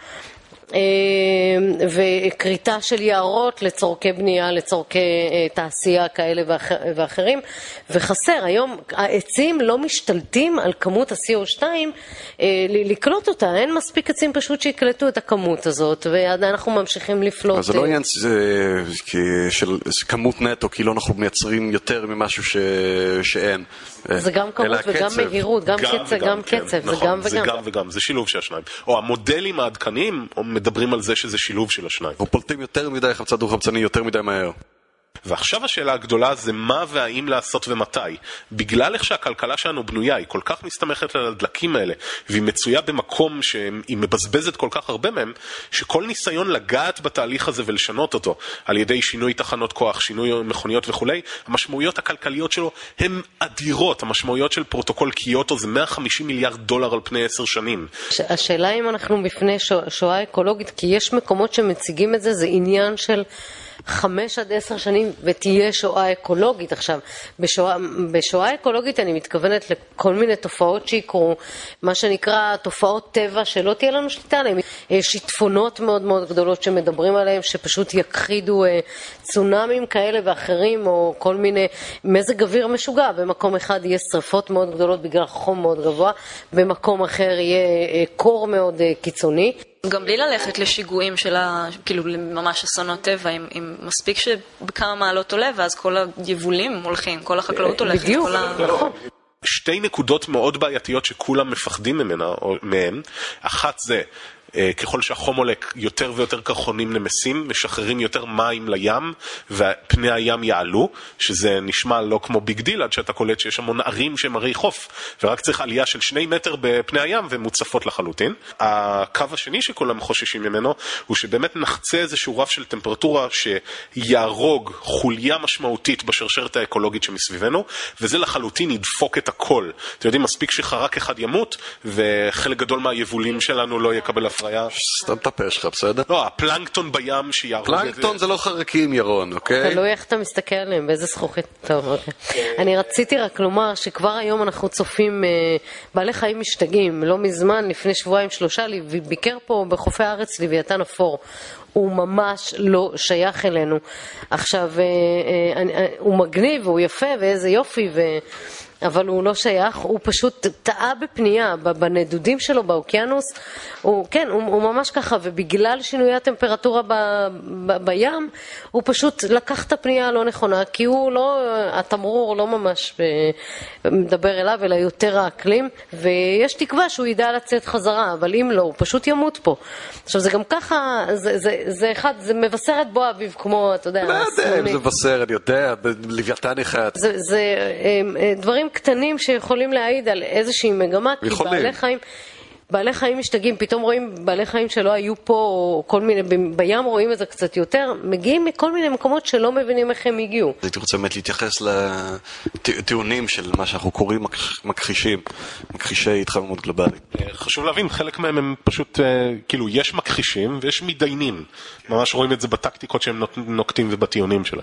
וקריטה של יערות לצורכי בנייה, לצורכי תעשייה כאלה ואחרים, וחסר. היום העצים לא משתלטים על כמות ה-סי או שתיים לקלוט אותה, אין מספיק עצים פשוט שיקלטו את הכמות הזאת, ואנחנו ממשיכים לפלוט. אז זה לא עניין של כמות נטו, כאילו אנחנו מייצרים יותר ממשהו שאין. זה גם כמות וגם מהירות, גם קצב, גם קצב, זה גם וגם. זה גם וגם, זה שילוב של השניים. או המודלים העדכניים מדברים על זה שזה שילוב של השניים. אנחנו פולטים יותר מדי חמצן דו-חמצני, יותר מדי מהר. ועכשיו השאלה הגדולה זה מה והאם לעשות ומתי. בגלל איך שהכלכלה שלנו בנויה, היא כל כך מסתמכת על הדלקים האלה, והיא מצויה במקום שהיא מבזבזת כל כך הרבה מהם, שכל ניסיון לגעת בתהליך הזה ולשנות אותו, על ידי שינוי תחנות כוח, שינוי מכוניות וכו', המשמעויות הכלכליות שלו הן אדירות. המשמעויות של פרוטוקול קיוטו זה מאה וחמישים מיליארד דולר על פני עשר שנים. השאלה אם אנחנו בפני שואה אקולוגית, כי יש מקומות שמציגים את זה, זה עניין של חמש עד עשר שנים ותהיה שואה אקולוגית. עכשיו, בשואה, בשואה אקולוגית אני מתכוונת לכל מיני תופעות שיקרו, מה שנקרא תופעות טבע שלא תהיה לנו שליטה עליהם, שיטפונות מאוד מאוד גדולות שמדברים עליהם, שפשוט יכחידו צונאמים כאלה ואחרים, או כל מיני מזג אוויר משוגע. במקום אחד יהיה שריפות מאוד גדולות בגלל חום מאוד גבוה, במקום אחר יהיה קור מאוד קיצוני. גם בלי ללכת לשיגועים של ה... כאילו ממש אסונות טבע, אם, אם מספיק שבכמה מעלות עולה, ואז כל היבולים הולכים, כל החקלאות הולכת. בדיוק, נכון. שתי נקודות מאוד בעייתיות שכולם מפחדים ממנה, או מהן. אחת זה, ככל שהחום עולה יותר ויותר קרחונים נמסים, משחררים יותר מים לים, ופני הים יעלו, שזה נשמע לא כמו ביג דיל, עד שאתה קולט שיש המון ערים שהם ערי חוף, ורק צריך עלייה של שני מטר בפני הים, ומוצפות לחלוטין. הקו השני שכולם חוששים ממנו, הוא שבאמת נחצה איזשהו רף של טמפרטורה, שיהרוג חוליה משמעותית בשרשרת האקולוגית שמסביבנו, וזה לחלוטין ידפוק את הכל. אתם יודעים, מספיק שחרק אחד ימות, וחלק גדול מהיבולים שלנו לא יקבל הפרעה. סתם תפה שלך, בסדר? לא, הפלנקטון בים שיהרוג... פלנקטון זה לא חרקים, ירון, אוקיי? תלוי איך אתה מסתכל עליהם, באיזה זכוכית. טוב, אוקיי. אני רציתי רק לומר שכבר היום אנחנו צופים בעלי חיים משתגעים. לא מזמן, לפני שבועיים שלושה, ביקר פה בחופי הארץ לוויתן אפור. הוא ממש לא שייך אלינו. עכשיו, הוא מגניב, הוא יפה, ואיזה יופי, ו... אבל הוא לא שייך, הוא פשוט טעה בפנייה, בנדודים שלו, באוקיינוס, הוא, כן, הוא, הוא ממש ככה, ובגלל שינוי הטמפרטורה ב, ב, בים, הוא פשוט לקח את הפנייה הלא נכונה, כי הוא לא, התמרור לא ממש מדבר אליו, אלא יותר האקלים, ויש תקווה שהוא ידע לצאת חזרה, אבל אם לא, הוא פשוט ימות פה. עכשיו, זה גם ככה, זה, זה, זה אחד, זה מבשר את בו אביב, כמו, אתה יודע, לא יודע, זה מבשר, אני יודע, לוויתן אחד. זה, זה דברים קטנים שיכולים להעיד על איזושהי מגמה, כי בעלי חיים, בעלי חיים משתגעים, פתאום רואים בעלי חיים שלא היו פה, או כל מיני, בים רואים את זה קצת יותר, מגיעים מכל מיני מקומות שלא מבינים איך הם הגיעו. הייתי רוצה באמת להתייחס לטיעונים של מה שאנחנו קוראים מכחישים, מכחישי התחממות גלובלית. חשוב להבין, חלק מהם הם פשוט, כאילו, יש מכחישים ויש מתדיינים. ממש רואים את זה בטקטיקות שהם נוקטים ובטיעונים שלהם.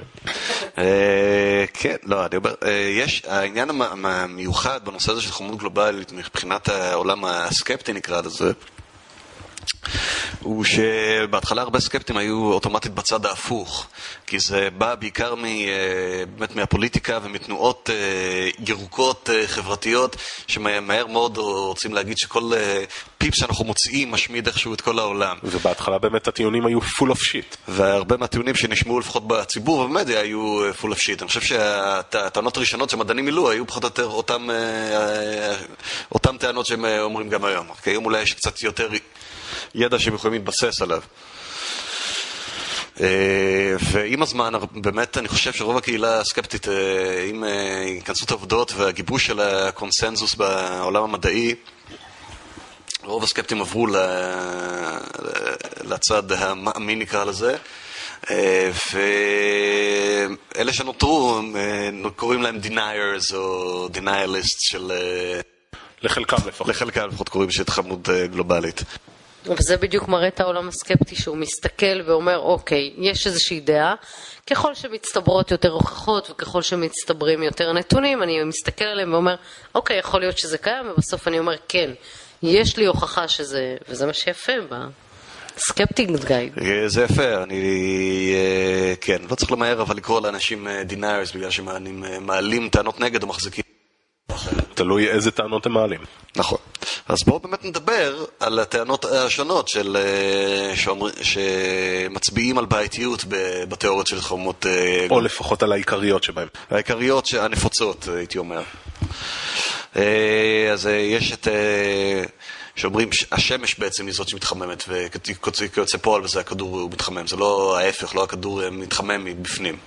כן, לא, אני אומר, יש, העניין המיוחד בנושא הזה של התחממות גלובלית, מבחינת העולם הסקפטי נקרא לזה, הוא שבהתחלה הרבה סקפטים היו אוטומטית בצד ההפוך, כי זה בא בעיקר מ, באמת מהפוליטיקה ומתנועות ירוקות חברתיות, שמהר מאוד רוצים להגיד שכל פיפ שאנחנו מוציאים משמיד איכשהו את כל העולם. ובהתחלה באמת הטיעונים היו full of shit. והרבה מהטיעונים שנשמעו לפחות בציבור ובמדיה היו full of shit. אני חושב שהטענות הראשונות שמדענים מילאו היו פחות או יותר אותם, אותם טענות שהם אומרים גם היום. כי היום אולי יש קצת יותר ידע שהם יכולים להתבסס עליו. ועם הזמן, באמת אני חושב שרוב הקהילה הסקפטית, עם התכנסות העובדות והגיבוש של הקונסנזוס בעולם המדעי, רוב הסקפטים עברו לצד המאמין נקרא לזה, ואלה שנותרו קוראים להם deniers או denialists של... לחלקם לפחות. לחלקם לפחות קוראים שהתחממות גלובלית. וזה בדיוק מראה את העולם הסקפטי, שהוא מסתכל ואומר, אוקיי, יש איזושהי דעה, ככל שמצטברות יותר הוכחות וככל שמצטברים יותר נתונים, אני מסתכל עליהם ואומר, אוקיי, יכול להיות שזה קיים, ובסוף אני אומר, כן, יש לי הוכחה שזה, וזה מה שיפה בסקפטינג גייד. זה יפה, אני, כן, לא צריך למהר, אבל לקרוא לאנשים deniers, בגלל שהם מעלים טענות נגד או מחזיקים. תלוי איזה טענות הם מעלים. נכון. אז בואו באמת נדבר על הטענות השונות של, שאומר, שמצביעים על בעייתיות בתיאוריות של התחממות. או לפחות על העיקריות שבהם. העיקריות הנפוצות, הייתי אומר. אז יש את... שאומרים שהשמש בעצם היא זאת שמתחממת, וכיוצא פועל וזה הכדור הוא מתחמם. זה לא ההפך, לא הכדור מתחמם מבפנים.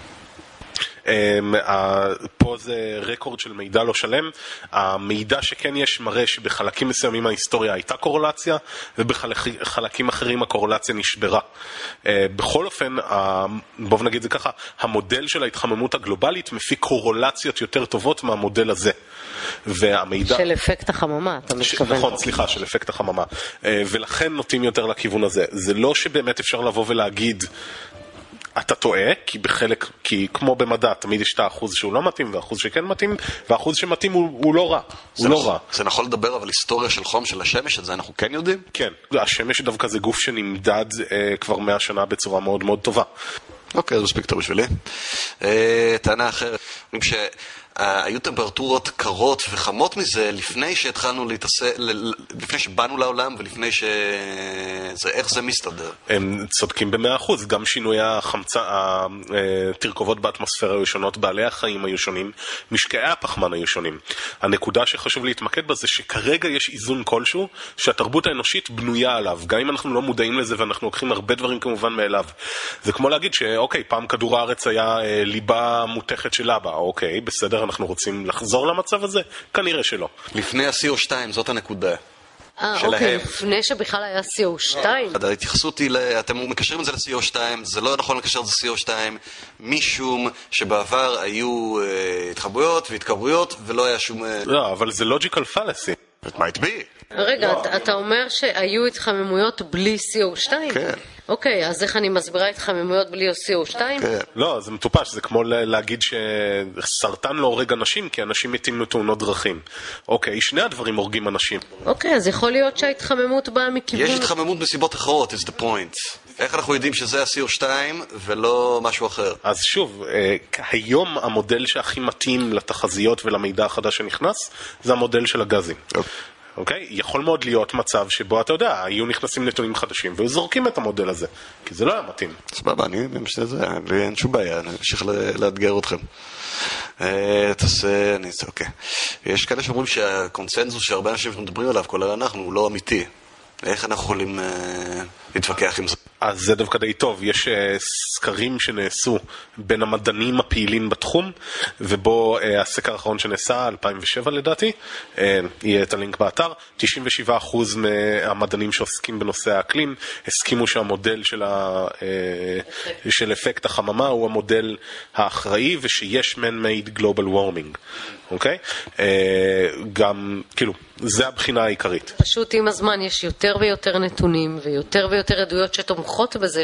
פה זה רקורד של מידע לא שלם. המידע שכן יש מראה שבחלקים מסוימים מההיסטוריה הייתה קורלציה, ובחלקים אחרים הקורלציה נשברה. בכל אופן, בואו נגיד זה ככה, המודל של ההתחממות הגלובלית מפיק קורלציות יותר טובות מהמודל הזה. והמידע... של אפקט החממה, אתה מתכוון. נכון, סליחה, של אפקט החממה. ולכן נוטים יותר לכיוון הזה. זה לא שבאמת אפשר לבוא ולהגיד אתה טועה, כי בחלק, כי כמו במדע, תמיד יש את האחוז שהוא לא מתאים, והאחוז שכן מתאים, והאחוז שמתאים הוא, הוא לא רע. הוא לא רע. זה נכון לדבר, אבל היסטוריה של חום של השמש, את זה אנחנו כן יודעים? כן. השמש דווקא זה גוף שנמדד אה, כבר מאה שנה בצורה מאוד מאוד טובה. אוקיי, אז מספיק טוב בשבילי. אה, טענה אחרת. אומרים ש... היו טמפרטורות קרות וחמות מזה לפני שהתחלנו להתעסק, לפני שבאנו לעולם ולפני ש... זה, איך זה מסתדר? הם צודקים במאה אחוז, גם שינוי החמצה, התרכובות באטמוספירה היו שונות, בעלי החיים היו שונים, משקעי הפחמן היו שונים. הנקודה שחשוב להתמקד בה זה שכרגע יש איזון כלשהו שהתרבות האנושית בנויה עליו, גם אם אנחנו לא מודעים לזה ואנחנו לוקחים הרבה דברים כמובן מאליו. זה כמו להגיד שאוקיי, פעם כדור הארץ היה ליבה מותכת של אבא, אוקיי, בסדר, אנחנו רוצים לחזור למצב הזה? כנראה שלא. לפני ה-סי או שתיים, זאת הנקודה. אה, אוקיי, לפני שבכלל היה סי או שתיים. ההתייחסות היא, אתם מקשרים את זה ל-סי או שתיים, זה לא נכון לקשר את זה ל-סי או שתיים, משום שבעבר היו התחברויות והתקברויות, ולא היה שום... לא, אבל זה logical fallacy. It might be. רגע, אתה אומר שהיו התחממויות בלי סי או שתיים? כן. אוקיי, אז איך אני מסבירה התחממויות בלי סי או שתיים? כן. לא, זה מטופש, זה כמו להגיד שסרטן לא הורג אנשים, כי אנשים מתים מתאונות דרכים. אוקיי, שני הדברים הורגים אנשים. אוקיי, אז יכול להיות שההתחממות באה מכיוון... יש התחממות בסיבות אחרות, is the point. איך אנחנו יודעים שזה ה-סי או שתיים ולא משהו אחר? אז שוב, היום המודל שהכי מתאים לתחזיות ולמידע החדש שנכנס, זה המודל של הגזים. אוקיי? יכול מאוד להיות מצב שבו, אתה יודע, היו נכנסים נתונים חדשים והיו זורקים את המודל הזה, כי זה לא היה מתאים. סבבה, אני במשתה זה, אין שום בעיה, אני אמשיך לאתגר אתכם. תעשה, אני אצא, אוקיי. יש כאלה שאומרים שהקונצנזוס שהרבה אנשים מדברים עליו, כולל אנחנו, הוא לא אמיתי. איך אנחנו יכולים להתווכח עם זה? אז זה דווקא די טוב. יש סקרים שנעשו בין המדענים הפעילים בתחום, ובו הסקר האחרון שנעשה, אלפיים ושבע לדעתי, יהיה את הלינק באתר, תשעים ושבעה אחוז מהמדענים שעוסקים בנושא האקלים, הסכימו שהמודל של, ה... של אפקט החממה הוא המודל האחראי, ושיש man-made global warming. אוקיי? גם, כאילו, זה הבחינה העיקרית. פשוט עם הזמן יש יותר ויותר נתונים, ויותר ויותר עדויות שתומכות בזה,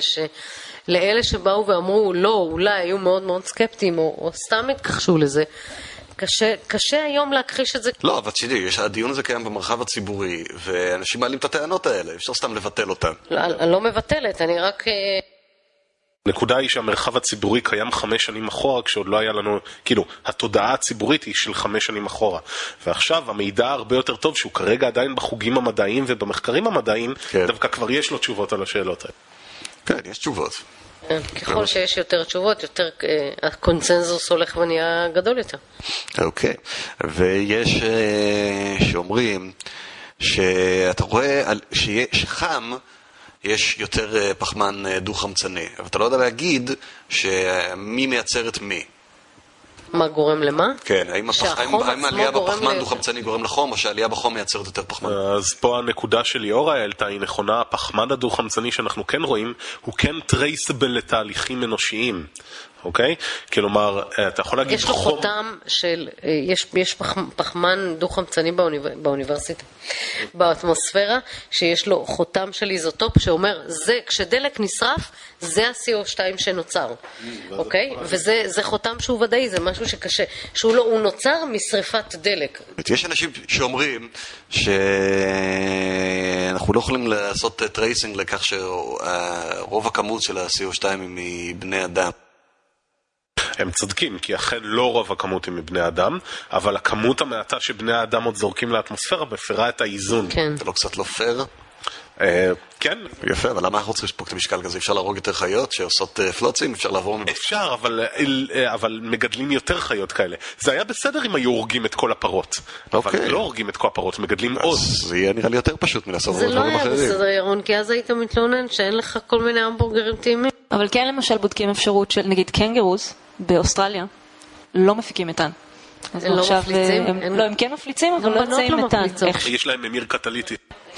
שלאלה שבאו ואמרו, לא, אולי היו מאוד מאוד סקפטיים, או, או סתם התכחשו לזה, קשה, קשה היום להכחיש את זה. לא, אבל תשמעי, הדיון הזה קיים במרחב הציבורי, ואנשים מעלים את הטענות האלה, אפשר סתם לבטל אותן. לא, אני לא מבטלת, אני רק... הנקודה היא שהמרחב הציבורי קיים חמש שנים אחורה, כשעוד לא היה לנו, כאילו, התודעה הציבורית היא של חמש שנים אחורה. ועכשיו המידע הרבה יותר טוב, שהוא כרגע עדיין בחוגים המדעיים ובמחקרים המדעיים, כן. דווקא כבר יש לו תשובות על השאלות האלה. כן, יש תשובות. ככל שיש יותר תשובות, יותר הקונצנזוס הולך ונהיה גדול יותר. אוקיי, ויש שאומרים שאתה רואה שחם יש יותר פחמן דו-חמצני, אבל אתה לא יודע להגיד שמי מייצר את מי. מה גורם למה? כן, האם, הפח... האם העלייה בפחמן דו-חמצני גורם לחום, או שהעלייה בחום מייצרת יותר פחמן? אז פה הנקודה של ליאורה העלתה היא נכונה, הפחמן הדו-חמצני שאנחנו כן רואים, הוא כן טרייסבל לתהליכים אנושיים. אוקיי? כלומר, אתה יכול להגיד יש לו חום... חותם של, יש, יש פח, פחמן דו-חמצני באוניב... באוניברסיטה, באטמוספירה, שיש לו חותם של איזוטופ שאומר, זה, כשדלק נשרף, זה ה-סי או שתיים שנוצר. אוקיי? וזה זה חותם שהוא ודאי, זה משהו שקשה, שהוא לא, הוא נוצר משריפת דלק. יש אנשים שאומרים שאנחנו לא יכולים לעשות טרייסינג לכך שרוב הכמות של ה-סי או שתיים היא מבני אדם. הם צודקים, כי אכן לא רוב הכמות היא מבני אדם, אבל הכמות המעטה שבני האדם עוד זורקים לאטמוספירה מפרה את האיזון. כן. זה לא קצת לא פייר? כן. יפה, אבל למה אנחנו צריכים לשפוק את המשקל כזה? אפשר להרוג יותר חיות שעושות פלוצים? אפשר לעבור... אפשר, אבל, אבל מגדלים יותר חיות כאלה. זה היה בסדר אם היו הורגים את כל הפרות. אוקיי. אבל לא הורגים את כל הפרות, מגדלים עוד. זה יהיה נראה לי יותר פשוט מלעשות דברים אחרים. זה לא היה בסדר, ירון, כי אז היית מתלונן שאין לך כל מיני המבורגרים טעימים. אבל כן למשל בודקים אפשרות של, נגיד, קנגרוס באוסטרליה, לא מפיקים מתאן. הם לא מפליצים? לא, הם כן מפליצים, אבל לא יוצאים מתאן. יש להם ממיר קטליטי.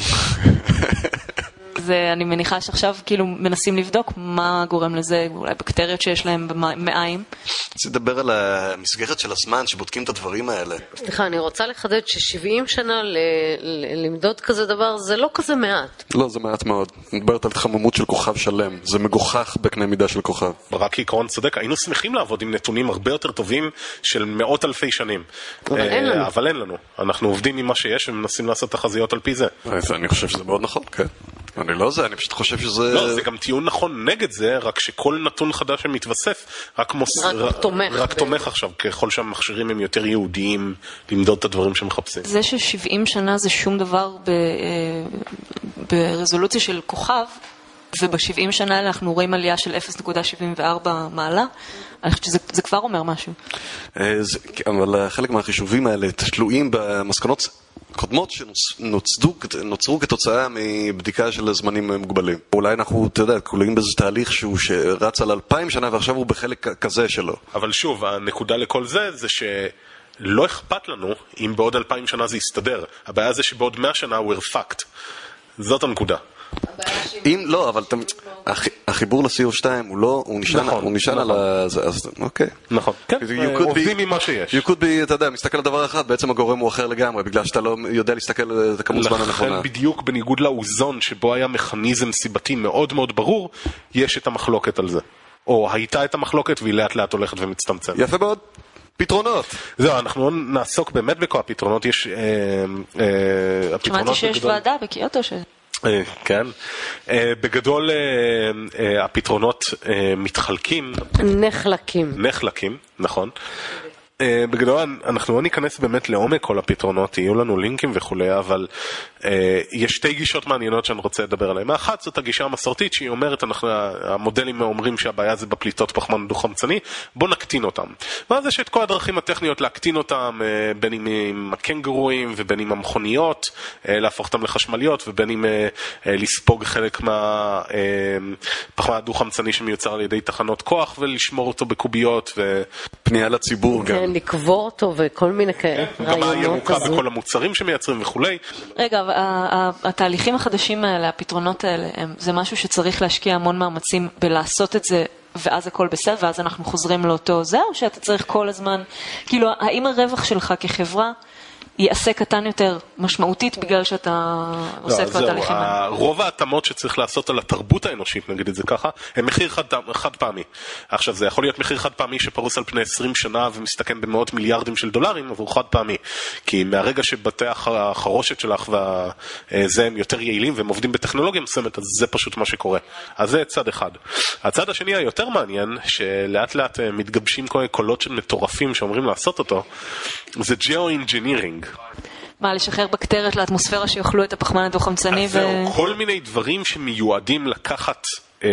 ואני מניחה שעכשיו כאילו מנסים לבדוק מה גורם לזה, אולי בקטריות שיש להם במעיים. רוצה לדבר על המסגרת של הזמן שבודקים את הדברים האלה. סליחה, אני רוצה לחדד ש-שבעים שנה למדוד כזה דבר זה לא כזה מעט. לא, זה מעט מאוד. מדברת על תחממות של כוכב שלם. זה מגוחך בקנה מידה של כוכב. רק עיקרון צודק, היינו שמחים לעבוד עם נתונים הרבה יותר טובים של מאות אלפי שנים. אבל אין לנו. אבל אין לנו. אנחנו עובדים עם מה שיש ומנסים לעשות תחזיות על פי זה. אני חושב שזה מאוד נכון, כן. אני לא זה, אני פשוט חושב שזה... לא, זה גם טיעון נכון נגד זה, רק שכל נתון חדש שמתווסף, רק מוס... רק תומך. רק תומך עכשיו, ככל שהמכשירים הם יותר יהודיים, למדוד את הדברים שמחפשים. זה ש-שבעים שנה זה שום דבר ב... ברזולוציה של כוכב, וב-שבעים שנה אנחנו רואים עלייה של אפס נקודה שבעים וארבע מעלה, אני חושבת שזה כבר אומר משהו. אבל חלק מהחישובים האלה תלויים במסקנות קודמות שנוצרו כתוצאה מבדיקה של זמנים מוגבלים. אולי אנחנו, אתה יודע, כולאים באיזה תהליך שהוא שרץ על אלפיים שנה ועכשיו הוא בחלק כזה שלו. אבל שוב, הנקודה לכל זה זה שלא אכפת לנו אם בעוד אלפיים שנה זה יסתדר. הבעיה זה שבעוד מאה שנה we're fucked. זאת הנקודה. אם לא, אבל החיבור ל-סי או שתיים הוא לא, הוא נשען על ה... אוקיי. נכון. כן, עובדים עם מה שיש. You could be, אתה יודע, מסתכל על דבר אחד, בעצם הגורם הוא אחר לגמרי, בגלל שאתה לא יודע להסתכל על כמות זמן הנכונה. לכן בדיוק בניגוד לאוזון, שבו היה מכניזם סיבתי מאוד מאוד ברור, יש את המחלוקת על זה. או הייתה את המחלוקת והיא לאט לאט הולכת ומצטמצמת. יפה מאוד. פתרונות. זהו, אנחנו נעסוק באמת בכל הפתרונות. יש... שמעתי שיש ועדה בקיוטו ש... כן. בגדול הפתרונות מתחלקים. נחלקים. נחלקים, נכון. בגדול אנחנו לא ניכנס באמת לעומק כל הפתרונות, יהיו לנו לינקים וכולי, אבל יש שתי גישות מעניינות שאני רוצה לדבר עליהן. האחת זאת הגישה המסורתית שהיא אומרת, אנחנו, המודלים אומרים שהבעיה זה בפליטות פחמן דו-חמצני, בוא נקטין אותם. ואז יש את כל הדרכים הטכניות להקטין אותם, בין עם הקנגורואים ובין עם המכוניות, להפוך אותם לחשמליות, ובין עם לספוג חלק מהפחמן הדו-חמצני שמיוצר על ידי תחנות כוח ולשמור אותו בקוביות ופנייה לציבור גם. לקבור אותו וכל מיני כאלה רעיונות. גם הירוקה בכל המוצרים שמייצרים וכולי. רגע, התהליכים החדשים האלה, הפתרונות האלה, זה משהו שצריך להשקיע המון מאמצים בלעשות את זה, ואז הכל בסדר, ואז אנחנו חוזרים לאותו זה, או שאתה צריך כל הזמן, כאילו, האם הרווח שלך כחברה יעשה קטן יותר משמעותית בגלל שאתה עושה את כל התהליכים האלה. רוב ההתאמות שצריך לעשות על התרבות האנושית, נגיד את זה ככה, הם מחיר חד, חד פעמי. עכשיו, זה יכול להיות מחיר חד פעמי שפרוס על פני עשרים שנה ומסתכם במאות מיליארדים של דולרים, עבור חד פעמי. כי מהרגע שבתי החרושת שלך וזה הם יותר יעילים והם עובדים בטכנולוגיה מסוימת, אז זה פשוט מה שקורה. אז זה צד אחד. הצד השני היותר מעניין, שלאט לאט מתגבשים כל קולות של מטורפים שאומרים לעשות אותו, זה ג'או-אינג'ינירינג. מה, לשחרר בקטריות לאטמוספירה שיאכלו את הפחמן הדו-חמצני? אז ו... זהו, כל מיני דברים שמיועדים לקחת אה,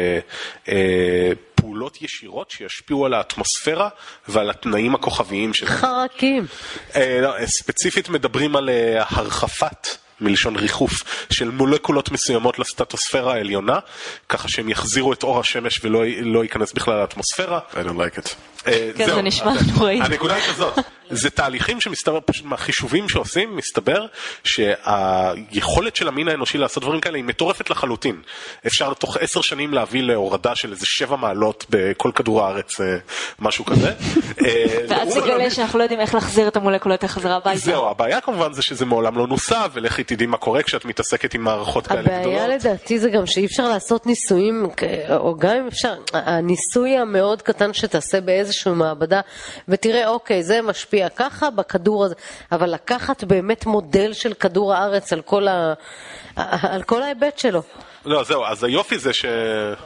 אה, פעולות ישירות שישפיעו על האטמוספירה ועל התנאים הכוכביים שלהם. חרקים. אה, לא, ספציפית מדברים על אה, הרחפת, מלשון ריחוף, של מולקולות מסוימות לסטטוספירה העליונה, ככה שהם יחזירו את אור השמש ולא לא ייכנס בכלל לאטמוספירה. I don't like it. כן, זה נשמע נוראי. הנקודה היא כזאת, זה תהליכים שמסתבר, פשוט מהחישובים שעושים, מסתבר שהיכולת של המין האנושי לעשות דברים כאלה היא מטורפת לחלוטין. אפשר תוך עשר שנים להביא להורדה של איזה שבע מעלות בכל כדור הארץ, משהו כזה. ואז תגלה שאנחנו לא יודעים איך להחזיר את המולקולות החזרה הביתה. זהו, הבעיה כמובן זה שזה מעולם לא נוסע, ולכי תדעי מה קורה כשאת מתעסקת עם מערכות כאלה גדולות. הבעיה לדעתי זה גם שאי אפשר לעשות ניסויים, או גם אם אפשר, הניסוי המאוד קטן שתעשה באיזושהי מעבדה, ותראה, אוקיי, זה משפיע ככה בכדור הזה, אבל לקחת באמת מודל של כדור הארץ על כל, ה... על כל ההיבט שלו. לא, זהו, אז היופי זה ש...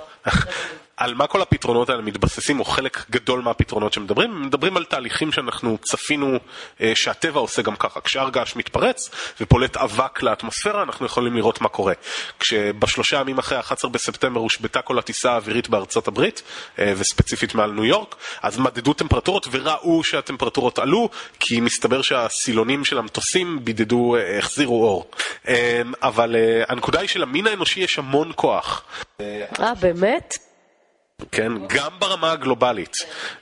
על מה כל הפתרונות האלה מתבססים, או חלק גדול מהפתרונות שמדברים, מדברים על תהליכים שאנחנו צפינו, שהטבע עושה גם ככה. כשהר געש מתפרץ ופולט אבק לאטמוספירה, אנחנו יכולים לראות מה קורה. כשבשלושה ימים אחרי ה-אחד עשר בספטמבר הושבתה כל הטיסה האווירית בארצות הברית, וספציפית מעל ניו יורק, אז מדדו טמפרטורות וראו שהטמפרטורות עלו, כי מסתבר שהסילונים של המטוסים בידדו, החזירו אור. אבל הנקודה היא שלמין האנושי יש המון כוח. אה, באמת? כן, גם ברמה הגלובלית.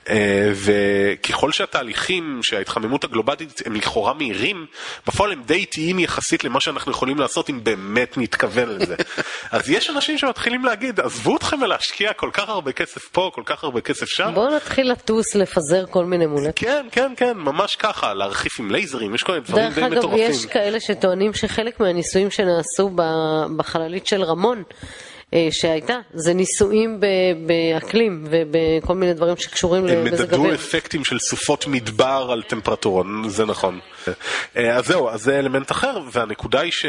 וככל שהתהליכים, שההתחממות הגלובלית הם לכאורה מהירים, בפועל הם די איטיים יחסית למה שאנחנו יכולים לעשות אם באמת נתכוון לזה. אז יש אנשים שמתחילים להגיד, עזבו אתכם ולהשקיע כל כך הרבה כסף פה, כל כך הרבה כסף שם. בואו נתחיל לטוס, לפזר כל מיני מולקולות. כן, כן, כן, ממש ככה, להרחיף עם לייזרים, יש כל מיני דברים די מטורפים. דרך אגב, יש כאלה שטוענים שחלק מהניסויים שנעשו בחללית של רמון, שהייתה, זה ניסויים באקלים ובכל מיני דברים שקשורים למזג אוויר. הם מדדו אפקטים של סופות מדבר על טמפרטורה, זה נכון. אז זהו, אז זה אלמנט אחר, והנקודה היא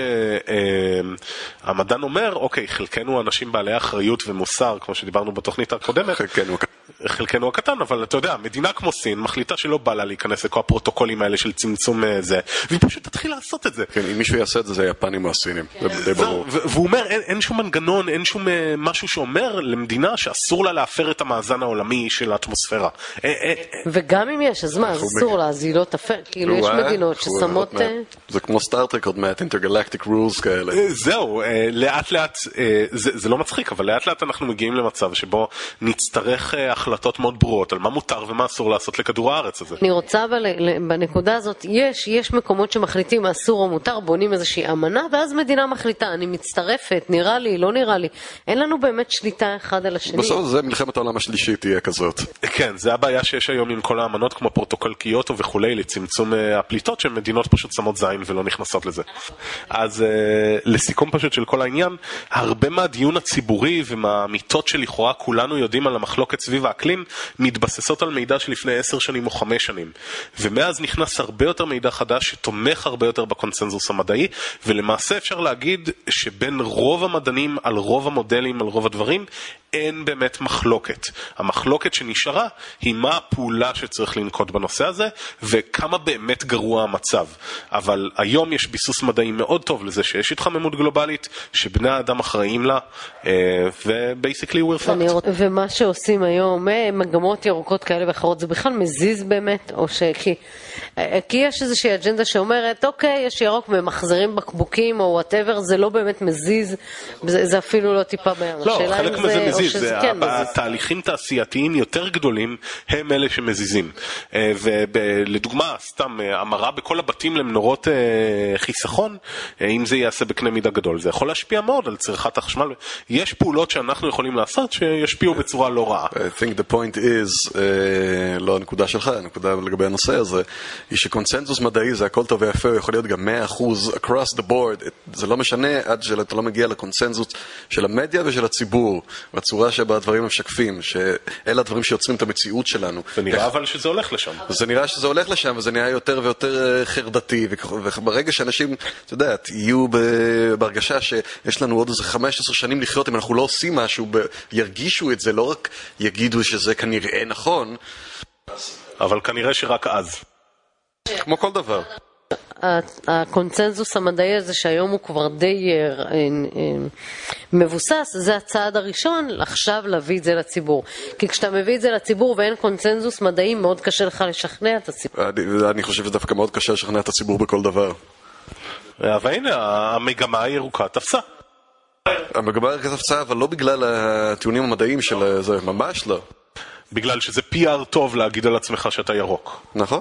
שהמדען אומר, אוקיי, חלקנו אנשים בעלי אחריות ומוסר, כמו שדיברנו בתוכנית הקודמת, חלקנו חלקנו הקטן, אבל אתה יודע, מדינה כמו סין מחליטה שלא בא לה להיכנס לכל הפרוטוקולים האלה של צמצום זה, והיא פשוט תתחיל לעשות את זה. כן, אם מישהו יעשה את זה, זה היפנים או הסינים, זה די ברור. והוא אומר, אין שום מנגנון, אין שום משהו שאומר למדינה שאסור לה להפר את המאזן העולמי של האטמוספירה. וגם אם יש, אז מה, אסור לה, אז היא לא תפר, כאילו יש מדינות ששמות... זה כמו סטארטרק עוד מעט, אינטרגלקטיק רולס כאלה. זהו, לאט לאט, זה לא מצחיק, אבל לאט לאט אנחנו מגיעים למצב שבו נצטרך החלטות מאוד ברורות על מה מותר ומה אסור לעשות לכדור הארץ הזה. אני רוצה בנקודה הזאת, יש, יש מקומות שמחליטים אסור או מותר, בונים איזושהי אמנה, ואז מדינה מחליטה, אני מצטרפת, נראה לי, לא נראה לי. אין לנו באמת שליטה אחד על השני. בסוף זה מלחמת העולם השלישי תהיה כזאת. כן, זה הבעיה שיש היום עם כל האמנות כמו פרוטוקול קיוטו וכולי לצמצום הפליטות שמדינות פשוט שמות זין ולא נכנסות לזה. אז לסיכום פשוט של כל העניין, הרבה מהדיון הציבורי ומהאמיתות שלכאורה כולנו יודעים על המחלוקת סביב האקלים מתבססות על מידע שלפני עשר שנים או חמש שנים. ומאז נכנס הרבה יותר מידע חדש שתומך הרבה יותר בקונצנזוס המדעי, ולמעשה אפשר להגיד שבין רוב המדענים על רוב המודלים, על רוב הדברים, אין באמת מחלוקת. המחלוקת שנשארה היא מה הפעולה שצריך לנקוט בנושא הזה, וכמה באמת גרוע המצב. אבל היום יש ביסוס מדעי מאוד טוב לזה שיש התחממות גלובלית, שבני האדם אחראים לה, ו-basically we're fucked. ומה שעושים היום, מגמות ירוקות כאלה ואחרות, זה בכלל מזיז באמת, או ש... כי, כי יש איזושהי אג'נדה שאומרת, אוקיי, יש ירוק ממחזרים בקבוקים, או whatever, זה לא באמת מזיז, זה, זה אפילו לא טיפה בים. לא, חלק מזה מזיז. התהליכים תעשייתיים יותר גדולים הם אלה שמזיזים. ולדוגמה, סתם, המרה בכל הבתים למנורות חיסכון, אם זה יעשה בקנה מידה גדול, זה יכול להשפיע מאוד על צריכת החשמל. יש פעולות שאנחנו יכולים לעשות שישפיעו בצורה לא רעה. I think think the point is, uh, לא הנקודה שלך, הנקודה לגבי הנושא הזה, היא שקונצנזוס מדעי זה הכל טוב ויפה, יכול להיות גם מאה אחוז across the board, זה לא משנה עד שאתה לא מגיע לקונצנזוס של המדיה ושל הציבור, בצורה שבה הדברים משקפים, שאלה הדברים שיוצרים את המציאות שלנו. זה נראה אבל שזה הולך לשם. זה נראה שזה הולך לשם, וזה נראה יותר ויותר חרדתי, וברגע שאנשים, אתה יודע, יהיו בהרגשה שיש לנו עוד איזה חמש עשרה שנים לחיות, אם אנחנו לא עושים משהו, ירגישו את זה, לא רק יגידו שזה כנראה נכון. אבל כנראה שרק אז. כמו כל דבר. הקונצנזוס המדעי הזה שהיום הוא כבר די מבוסס, זה הצעד הראשון עכשיו להביא את זה לציבור. כי כשאתה מביא את זה לציבור ואין קונצנזוס מדעי, מאוד קשה לך לשכנע את הציבור. אני, אני חושב שדווקא מאוד קשה לשכנע את הציבור בכל דבר. אבל הנה, המגמה הירוקה תפסה. המגמה הירוקה תפסה, אבל לא בגלל הטיעונים המדעיים של זה, ממש לא. בגלל שזה פי אר טוב להגיד על עצמך שאתה ירוק. נכון.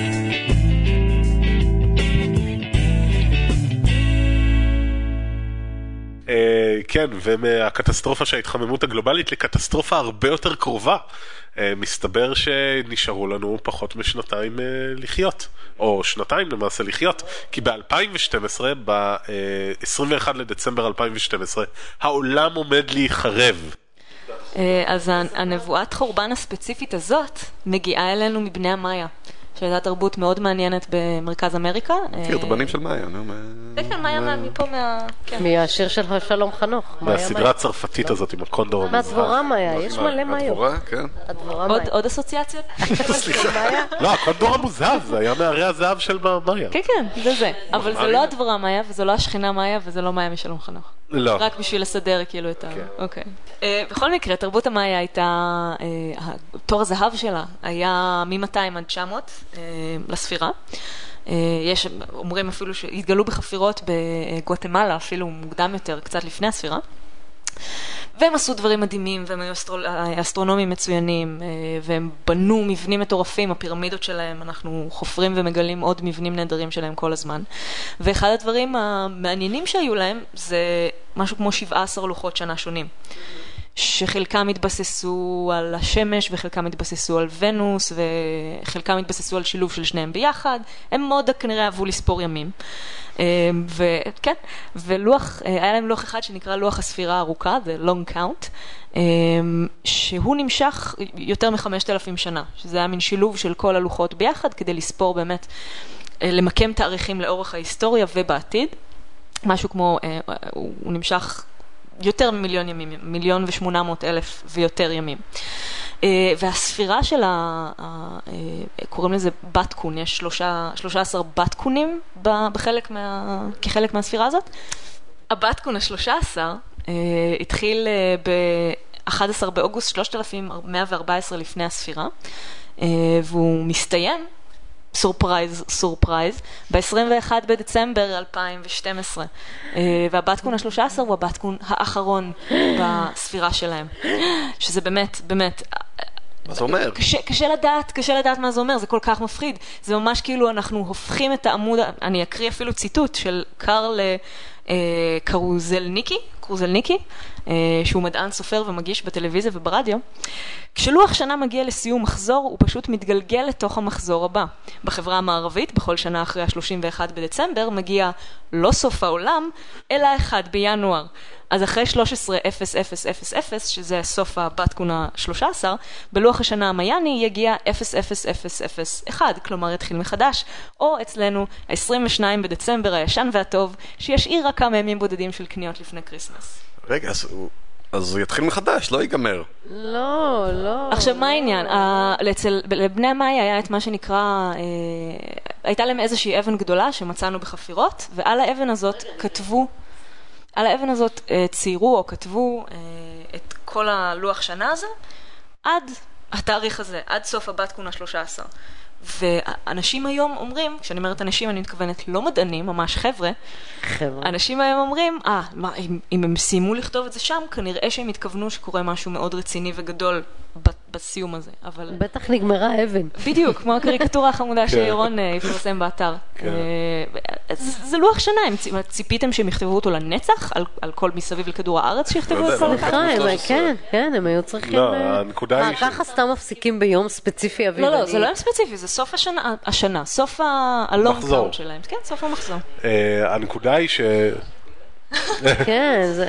כן, ומהקטסטרופה של ההתחממות הגלובלית לקטסטרופה הרבה יותר קרובה. מסתבר שנשארו לנו פחות משנתיים לחיות, או שנתיים למעשה לחיות, כי ב-אלפיים ושתים עשרה, ב-עשרים ואחד לדצמבר אלפיים ושתים עשרה, העולם עומד להיחרב. אז הנבואת חורבן הספציפית הזאת מגיעה אלינו מבני המאיה. שהייתה תרבות מאוד מעניינת במרכז אמריקה. מכיר את הבנים של מאיה, נו. כן, מאיה מפה מה... מהשיר של שלום חנוך. מהסדרה הצרפתית הזאת עם הקונדור המוזהב. מהדבורה מאיה, יש מלא מאיות. הדבורה, כן. עוד אסוציאציות? סליחה. לא, הקונדור המוזהב, זה היה מהרי הזהב של מאיה. כן, כן, זה זה. אבל זה לא הדבורה מאיה, וזה לא השכינה מאיה, וזה לא מאיה משלום חנוך. לא. רק בשביל לסדר כאילו את ה... אוקיי. בכל מקרה, תרבות המאיה הייתה, תור הזהב שלה היה מ-מאתיים עד תשע מאות לספירה. יש, אומרים אפילו שהתגלו בחפירות בגואטמלה, אפילו מוקדם יותר, קצת לפני הספירה. והם עשו דברים מדהימים, והם היו אסטרונומים מצוינים, והם בנו מבנים מטורפים, הפירמידות שלהם, אנחנו חופרים ומגלים עוד מבנים נהדרים שלהם כל הזמן. ואחד הדברים המעניינים שהיו להם, זה משהו כמו שבעה עשר לוחות שנה שונים. שחלקם התבססו על השמש וחלקם התבססו על ונוס וחלקם התבססו על שילוב של שניהם ביחד. הם מאוד כנראה אהבו לספור ימים. וכן, ולוח, היה להם לוח אחד שנקרא לוח הספירה הארוכה, זה long count, שהוא נמשך יותר מחמשת אלפים שנה, שזה היה מין שילוב של כל הלוחות ביחד כדי לספור באמת, למקם תאריכים לאורך ההיסטוריה ובעתיד. משהו כמו, הוא נמשך יותר ממיליון ימים, מיליון ושמונה מאות אלף ויותר ימים. והספירה של ה... קוראים לזה בתקון, יש שלושה עשר בתקונים בחלק מה... כחלק מהספירה הזאת. הבתקון ה-שלושה עשר התחיל ב-אחד עשר באוגוסט שלושת אלפים מאה וארבע עשרה לפני הספירה, והוא מסתיים, סורפרייז, סורפרייז, ב-עשרים ואחד בדצמבר אלפיים ושתים עשרה. והבתקון ה-שלושה עשר הוא הבתקון האחרון בספירה שלהם. שזה באמת, באמת... מה זה אומר? קשה, קשה לדעת, קשה לדעת מה זה אומר, זה כל כך מפחיד. זה ממש כאילו אנחנו הופכים את העמוד, אני אקריא אפילו ציטוט של קרל קרוזלניקי, קרוזלניקי, שהוא מדען סופר ומגיש בטלוויזיה וברדיו. כשלוח שנה מגיע לסיום מחזור, הוא פשוט מתגלגל לתוך המחזור הבא. בחברה המערבית, בכל שנה אחרי ה-שלושים ואחד בדצמבר, מגיע לא סוף העולם, אלא אחד בינואר. אז אחרי שלוש עשרה אפס אפס אפס אפס, שזה סוף הבתקון ה-שלושה עשר, בלוח השנה המייני יגיע אפס אפס אפס אפס אחד, כלומר יתחיל מחדש, או אצלנו ה-עשרים ושניים בדצמבר הישן והטוב, שישאיר רק כמה ימים בודדים של קניות לפני קריסמס. רגע, אז הוא... אז הוא יתחיל מחדש, לא ייגמר. לא, לא. עכשיו, מה העניין? אצל לבני המאיה היה את מה שנקרא, הייתה להם איזושהי אבן גדולה שמצאנו בחפירות, ועל האבן הזאת כתבו, על האבן הזאת ציירו או כתבו את כל הלוח שנה הזה, עד התאריך הזה, עד סוף הבתקון ה-שלושה עשר. ואנשים היום אומרים, כשאני אומרת אנשים אני מתכוונת לא מדענים, ממש חבר'ה, חבר'ה. אנשים היום אומרים, אה, מה, אם, אם הם סיימו לכתוב את זה שם, כנראה שהם התכוונו שקורה משהו מאוד רציני וגדול בסיום הזה, אבל... בטח נגמרה אבן. בדיוק, כמו הקריקטורה החמודה שירון יפרסם באתר. זה לוח שנה, הם ציפיתם שהם יכתבו אותו לנצח, על כל מסביב לכדור הארץ שיכתבו את כל אחד? כן, כן, הם היו צריכים... לא, הנקודה היא... ככה סתם מפסיקים ביום ספציפי אביב. לא, לא, זה לא יום ספציפי, זה סוף השנה, סוף הלונג קאונט שלהם. כן, סוף המחזור. הנקודה היא ש... כן, זה...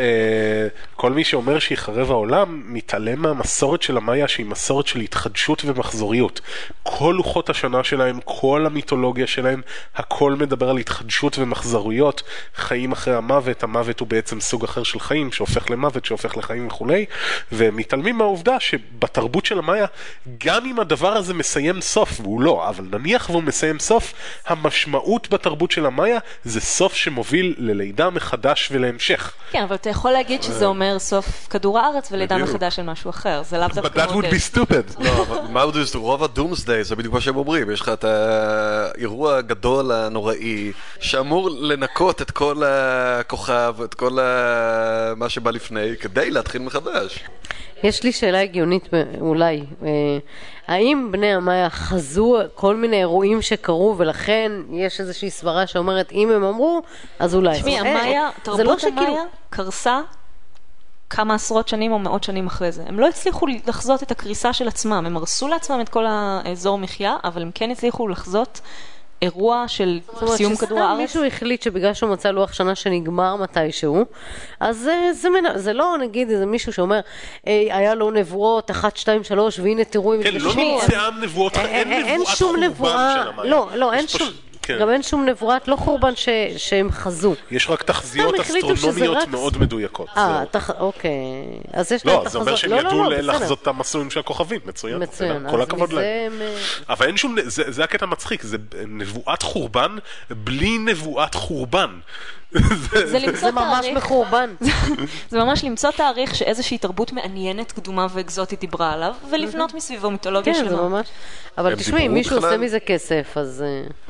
כל מי שאומר שיחרב העולם מתעלם מהמסורת של המאיה שהיא מסורת של התחדשות ומחזוריות. כל לוחות השנה שלהם, כל המיתולוגיה שלהם, הכל מדבר על התחדשות ומחזוריות, חיים אחרי המוות, המוות הוא בעצם סוג אחר של חיים שהופך למוות, שהופך לחיים וכולי, ומתעלמים מהעובדה שבתרבות של המאיה, גם אם הדבר הזה מסיים סוף, והוא לא, אבל נניח והוא מסיים סוף, המשמעות בתרבות של המאיה זה סוף שמוביל ללידה מחדש ולהמשך. כן, אבל אתה יכול להגיד שזה אומר סוף כדור הארץ ולידה מחדש של משהו אחר. זה לאו דווקא But that would be stupid. לא, אבל מה עוד זה? רוב הדומסדיי, זה בדיוק מה שהם אומרים. יש לך את האירוע הגדול הנוראי, שאמור לנקות את כל הכוכב, את כל מה שבא לפני, כדי להתחיל מחדש. יש לי שאלה הגיונית אולי. האם בני המאיה חזו כל מיני אירועים שקרו, ולכן יש איזושהי סברה שאומרת, אם הם אמרו, אז אולי. תשמעי, המאיה, תרבות המאיה קרסה כמה עשרות שנים או מאות שנים אחרי זה. הם לא הצליחו לחזות את הקריסה של עצמם. הם הרסו לעצמם את כל האזור מחיה, אבל הם כן הצליחו לחזות אירוע של סיום כדור הארץ. מישהו החליט שבגלל שהוא מצא לוח שנה שנגמר מתישהו, אז זה, זה, זה לא נגיד איזה מישהו שאומר, היה לו נבואות אחת, שתיים, שלוש, והנה תראו אם... כן, לא נמצאה נבואות, אין נבואת חורבן של המאיה. לא, לא, אין שום... כן. גם אין שום נבואת, לא חורבן ש... שהם חזו. יש רק תחזיות אסטרונומיות רק... מאוד מדויקות. אה, תח... אוקיי. אז יש לא, זה אומר שהם לא, ידעו לא, לא, לחזות את המסלולים של הכוכבים. מצוין. מצוין. כל הכבוד להם. אבל אין שום, זה, זה הקטע מצחיק, זה נבואת חורבן בלי נבואת חורבן. זה למצוא זה ממש מחורבן. זה ממש למצוא תאריך שאיזושהי תרבות מעניינת, קדומה ואקזוטית דיברה עליו, ולבנות מסביבו מיתולוגיה שלמה. כן, זה ממש. אבל תשמעי, מישהו עושה מזה כסף, אז...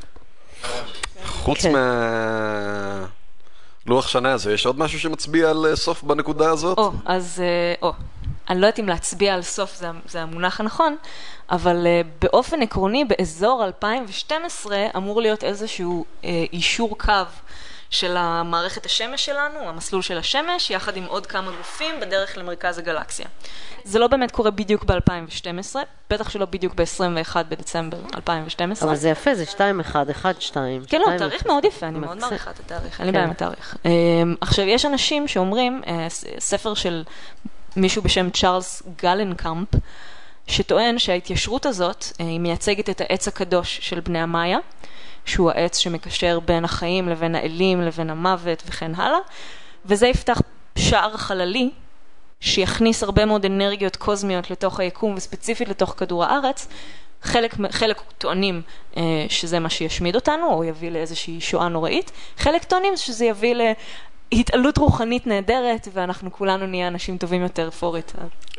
חוץ מהלוח שנה הזה, יש עוד משהו שמצביע על סוף בנקודה הזאת? או, אז, או, אני לא יודעת אם להצביע על סוף, זה, זה המונח הנכון, אבל באופן עקרוני, באזור אלפיים ושתים עשרה אמור להיות איזשהו אישור קו של המערכת השמש שלנו, המסלול של השמש, יחד עם עוד כמה גופים בדרך למרכז הגלקסיה. זה לא באמת קורה בדיוק ב-אלפיים ושתים עשרה, בטח שלא בדיוק ב-עשרים ואחד בדצמבר אלפיים ושתים עשרה. אבל זה יפה, זה שתיים אחד, אחד שתיים. כן, לא, תאריך מאוד יפה, אני מאוד מעריכה את התאריך, אין לי בעיה עם התאריך. עכשיו, יש אנשים שאומרים, ספר של מישהו בשם צ'ארלס גלנקאמפ, שטוען שההתיישרות הזאת היא מייצגת את העץ הקדוש של בני המאיה, שהוא העץ שמקשר בין החיים לבין האלים, לבין המוות וכן הלאה, וזה יפתח שער חללי, שיכניס הרבה מאוד אנרגיות קוסמיות לתוך היקום, וספציפית לתוך כדור הארץ. חלק, חלק טוענים אה, שזה מה שישמיד אותנו, או יביא לאיזושהי שואה נוראית. חלק טוענים שזה יביא להתעלות רוחנית נהדרת, ואנחנו כולנו נהיה אנשים טובים יותר פורית.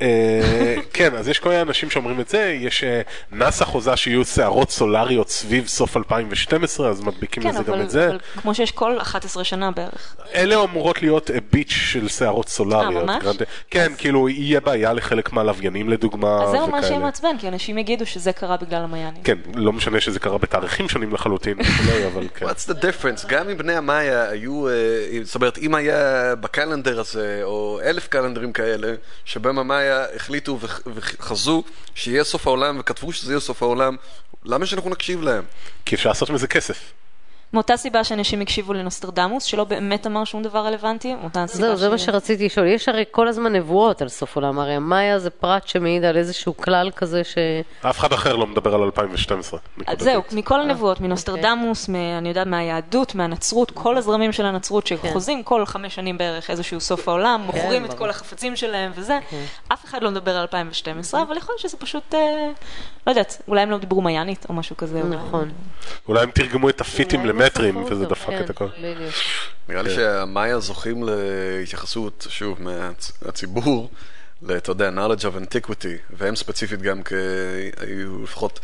כן, אז יש כל מיני אנשים שאומרים את זה, יש נאסא חוזה שיהיו שערות סולריות סביב סוף אלפיים ושתים עשרה, אז מדביקים לזה גם את זה. כן, אבל כמו שיש כל אחת עשרה שנה בערך. אלה אמורות להיות ביץ' של שערות סולריות. אה, ממש? כן, כאילו יהיה בעיה לחלק מהלוויינים לדוגמה. אז זהו מה שהם מעצבן, כי אנשים יגידו שזה קרה בגלל המיינים. כן, לא משנה שזה קרה בתאריכים שונים לחלוטין, אבל כן. What's the difference? גם אם בני המאיה היו, זאת אומרת, אם היה בקלנדר הזה, או אלף קלנדרים כאלה, שבהם המאיה החליטו וחזו שיהיה סוף העולם, וכתבו שזה יהיה סוף העולם, למה שאנחנו נקשיב להם? כי אפשר לעשות מזה כסף. מאותה סיבה שאנשים הקשיבו לנוסטרדמוס, שלא באמת אמר שום דבר רלוונטי, זהו, זה מה שרציתי לשאול. יש הרי כל הזמן נבואות על סוף עולם, הרי המאיה זה פרט שמעיד על איזשהו כלל כזה ש... אף אחד אחר לא מדבר על אלפיים ושתים עשרה. זהו, מכל הנבואות, מנוסטרדמוס, אני יודעת, מהיהדות, מהנצרות, כל הזרמים של הנצרות שחוזים כל חמש שנים בערך איזשהו סוף העולם, מוכרים את כל החפצים שלהם וזה. אף אחד לא מדבר על אלפיים ושתים עשרה, אבל יכול להיות שזה פשוט, לא יודעת, אולי הם לא דיברו מיינית או משהו כזה. נכון. אולי הם תרגמו את הפיטים למטרים, וזה דפק את הכל. נראה לי שהמאיה זוכים להתייחסות, שוב, מהציבור, אתה יודע, knowledge of antiquity, והם ספציפית גם היו לפחות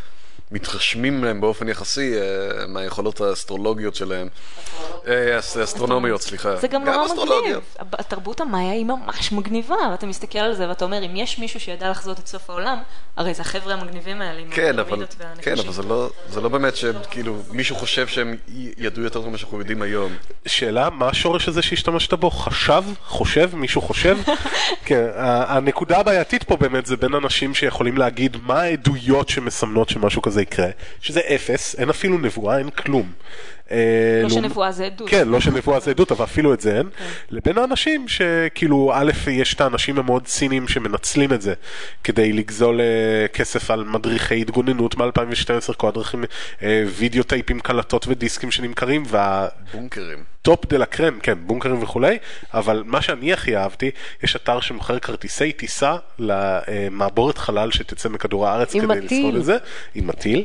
מתרשמים להם באופן יחסי מהיכולות האסטרולוגיות שלהם. אסטרונומיות, סליחה. זה גם נורא מגניב. התרבות המאיה היא ממש מגניבה, ואתה מסתכל על זה ואתה אומר, אם יש מישהו שידע לחזות את סוף העולם, הרי זה החבר'ה המגניבים האלה, עם הפירמידות והנקושים. כן, אבל זה לא באמת שכאילו מישהו חושב שהם ידעו יותר ממה שאנחנו יודעים היום. שאלה, מה השורש הזה שהשתמשת בו? חשב? חושב? מישהו חושב? כן, הנקודה הבעייתית פה באמת זה בין אנשים שיכולים להגיד מה העדויות שמסמנות שמשהו כזה יקרה, שזה אפס, אין אפילו נבואה, אין כלום. לא שנבואה זה עדות. כן, לא שנבואה זה עדות, אבל אפילו את זה אין. לבין האנשים שכאילו, א', יש את האנשים המאוד ציניים שמנצלים את זה, כדי לגזול כסף על מדריכי התגוננות מ-אלפיים ושתים עשרה, כל הדרכים, וידאו טייפים, קלטות ודיסקים שנמכרים, וה... בונקרים. טופ דה לקרם, כן, בונקרים וכולי, אבל מה שאני הכי אהבתי, יש אתר שמוכר כרטיסי טיסה למעבורת חלל שתצא מכדור הארץ כדי לשרוד את זה. עם מטיל.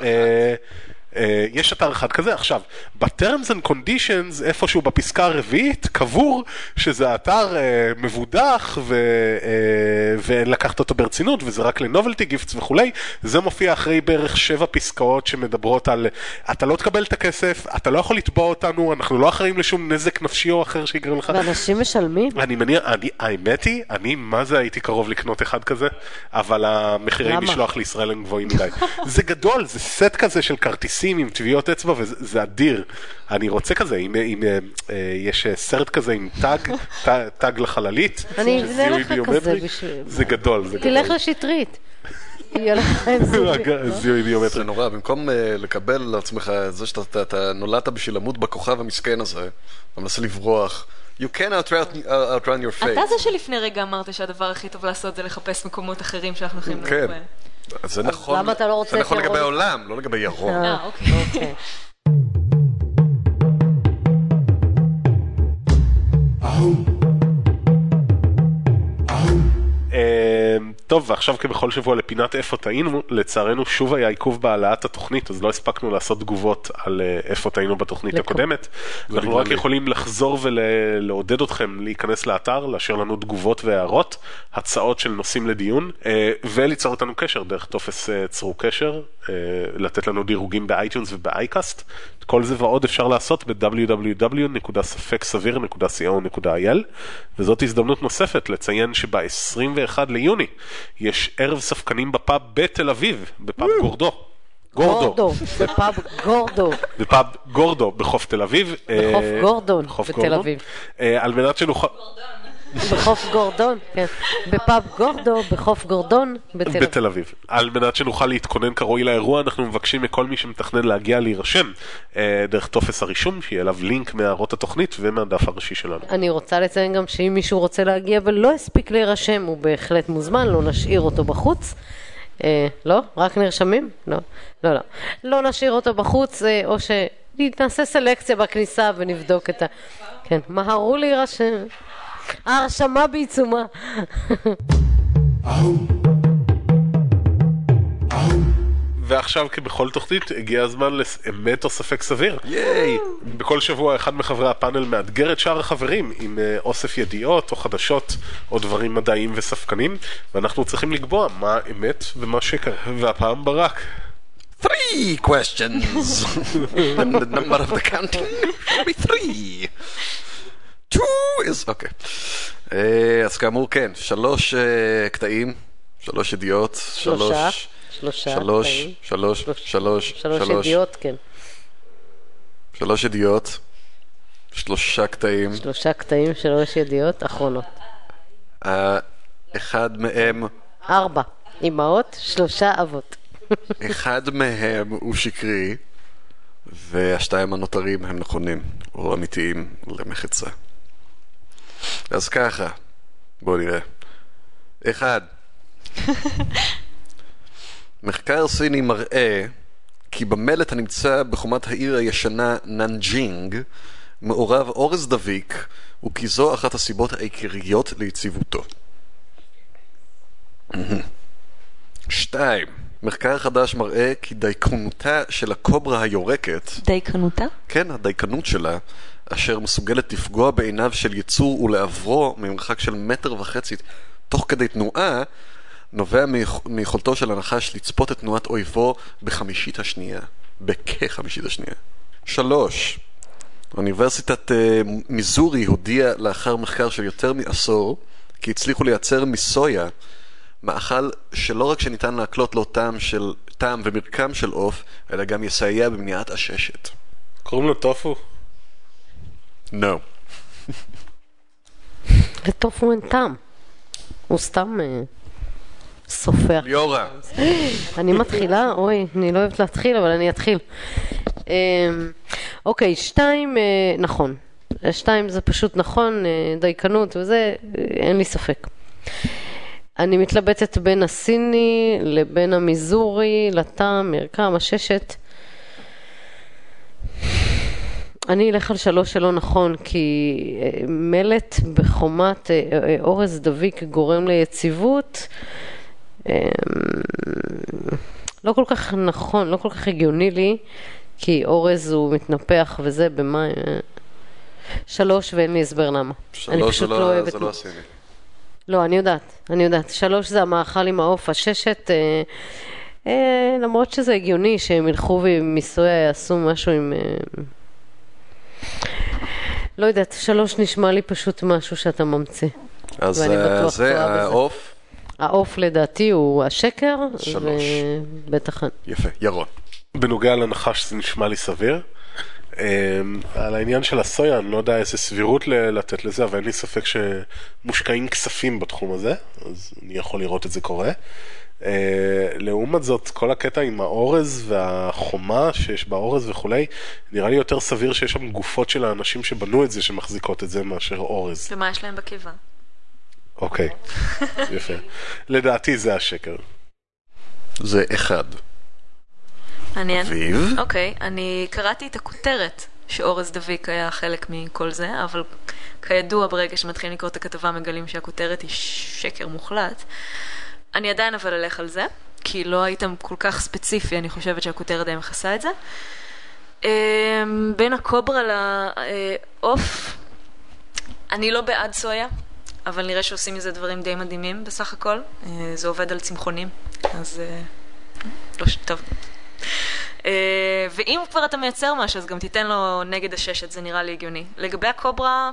יש אתר אחד כזה. עכשיו, ב-Terms and Conditions, איפשהו בפסקה הרביעית, קבור שזה אתר מבודח ולקחת אותו ברצינות, וזה רק לנובלטי גיפטס וכולי. זה מופיע אחרי בערך שבע פסקאות שמדברות על, אתה לא תקבל את הכסף, אתה לא יכול לתבוע אותנו, אנחנו לא אחראים לשום נזק נפשי או אחר שיגרם לך. ואנשים משלמים? אני מניע, האמת היא, אני מה זה הייתי קרוב לקנות אחד כזה, אבל המחירי משלוח לישראל הם גבוהים מדי. זה גדול, זה סט כזה של כרטיסים עם טביעות אצבע, וזה אדיר. אני רוצה כזה, אם, אם יש סרט כזה עם טאג, טאג לחללית, אני אבנה לך כזה בשביל... זה גדול, זה גדול. תלך לשטרית. יהיה לך זיהוי ביומטרי. זה נורא, במקום לקבל לעצמך זה שאתה נולדת בשביל למות בכוכב המסכן הזה, אתה מנסה לברוח, you can outrun your fate. אתה זה שלפני רגע אמרת שהדבר הכי טוב לעשות זה לחפש מקומות אחרים שאנחנו יכולים כן. לדבר בהם. זה נכון, למה אתה לא רוצה זה נכון את לגבי ירון? העולם, לא לגבי ירון. אה, אוקיי. אוקיי. טוב, ועכשיו כבכל שבוע לפינת איפה טעינו, לצערנו שוב היה עיכוב בהעלאת התוכנית, אז לא הספקנו לעשות תגובות על איפה טעינו בתוכנית הקודמת. אנחנו רק יכולים לחזור ולעודד אתכם להיכנס לאתר, לאשר לנו תגובות והערות, הצעות של נושאים לדיון, וליצור איתנו קשר דרך טופס צרו קשר, לתת לנו דירוגים באייטיונס ובאייקאסט. כל זה ועוד אפשר לעשות ב-דאבליו דאבליו דאבליו נקודה ספק סביר נקודה סי או נקודה איי אל, וזאת הזדמנות נוספת לציין שב-עשרים ואחד ליוני יש ערב ספקנים בפאב בתל אביב, בפאב גורדו. גורדו, בפאב גורדו. בפאב גורדו בחוף תל אביב. בחוף גורדון בתל אביב. על מנת שנוכל... בחוף גורדון, כן. בפאב גורדו, בחוף גורדון, בתל אביב. בתל אביב. על מנת שנוכל להתכונן כראוי לאירוע, אנחנו מבקשים מכל מי שמתכנן להגיע להירשם דרך טופס הרישום, שיהיה אליו לינק מהערות התוכנית ומהדף הראשי שלנו. אני רוצה לציין גם שאם מישהו רוצה להגיע ולא הספיק להירשם, הוא בהחלט מוזמן, לא נשאיר אותו בחוץ. לא? רק נרשמים? לא. לא, לא. לא נשאיר אותו בחוץ, או שנעשה סלקציה בכניסה ונבדוק את ה... כן, מהרו להירשם. ההרשמה בעיצומה. ועכשיו כבכל תוכנית הגיע הזמן לאמת או ספק סביר. ייי! בכל שבוע אחד מחברי הפאנל מאתגר את שאר החברים עם אוסף ידיעות או חדשות או דברים מדעיים וספקנים, ואנחנו צריכים לקבוע מה אמת ומה שקר. והפעם ברק. Three questions. And the number of the counting shall be three. Two is... אוקיי. אז כאמור, כן, שלוש קטעים, שלוש ידיעות, שלוש... שלושה שלוש, קטעים. שלוש, שלוש, שלוש ידיעות, כן. שלוש ידיעות, שלושה קטעים. שלושה קטעים, שלוש ידיעות, אחרונות. אחד מהם... ארבע. אמהות, שלושה אבות. אחד מהם הוא שקרי, והשתיים הנותרים הם נכונים, או אמיתיים למחצה. אז ככה, בואו נראה. אחד. מחקר סיני מראה כי במלט הנמצא בחומת העיר הישנה ננג'ינג מעורב אורז דביק, וכי זו אחת הסיבות העיקריות ליציבותו. שתיים. מחקר חדש מראה כי דייקנותה של הקוברה היורקת, דייקנותה? כן, הדייקנות שלה, אשר מסוגלת לפגוע בעיניו של יצור ולעברו ממרחק של מטר וחצי תוך כדי תנועה, נובע מיכולתו של הנחש לצפות את תנועת אויבו בחמישית השנייה. בכחמישית השנייה. שלוש. אוניברסיטת מיזורי הודיעה לאחר מחקר של יותר מעשור כי הצליחו לייצר מסויה מאכל שלא רק שניתן להקלוט לו טעם, של, טעם ומרקם של עוף, אלא גם יסייע במניעת עששת. קוראים לו טופו? No. לטופו אין טעם. הוא סתם אה, סופח. ליאורה. אני מתחילה? אוי, אני לא אוהבת להתחיל, אבל אני אתחיל. אה, אוקיי, שתיים, אה, נכון. שתיים זה פשוט נכון, אה, דייקנות וזה, אה, אין לי ספק. אני מתלבטת בין הסיני לבין המיזורי, לטעם, מרקם, הששת. אני אלך על שלוש שלא נכון, כי מלט בחומת אורז דביק גורם ליציבות. לא כל כך נכון, לא כל כך הגיוני לי, כי אורז הוא מתנפח וזה במים. שלוש ואין לי הסבר למה. שלוש זה לא, זה לא הסיני. לא, אני יודעת, אני יודעת. שלוש זה המאכל עם העוף, הששת, אה, אה, למרות שזה הגיוני שהם ילכו ומסויה יעשו משהו עם... אה, לא יודעת, שלוש נשמע לי פשוט משהו שאתה ממציא. אז זה העוף? העוף לדעתי הוא השקר. שלוש. ובטח... יפה, ירון. בנוגע לנחש זה נשמע לי סביר. על העניין של הסויה, אני לא יודע איזה סבירות לתת לזה, אבל אין לי ספק שמושקעים כספים בתחום הזה, אז אני יכול לראות את זה קורה. לעומת זאת, כל הקטע עם האורז והחומה שיש באורז וכולי, נראה לי יותר סביר שיש שם גופות של האנשים שבנו את זה, שמחזיקות את זה מאשר אורז. ומה יש להם בקיבה? אוקיי, יפה. לדעתי זה השקר. זה אחד. מעניין. אביב? אוקיי, אני קראתי את הכותרת שאורז דביק היה חלק מכל זה, אבל כידוע ברגע שמתחילים לקרוא את הכתבה מגלים שהכותרת היא שקר מוחלט. אני עדיין אבל אלך על זה, כי לא הייתם כל כך ספציפי, אני חושבת שהכותרת די מכסה את זה. בין הקוברה לעוף, אני לא בעד סויה, אבל נראה שעושים מזה דברים די מדהימים בסך הכל. זה עובד על צמחונים, אז לא טוב. ואם כבר אתה מייצר משהו, אז גם תיתן לו נגד הששת, זה נראה לי הגיוני. לגבי הקוברה,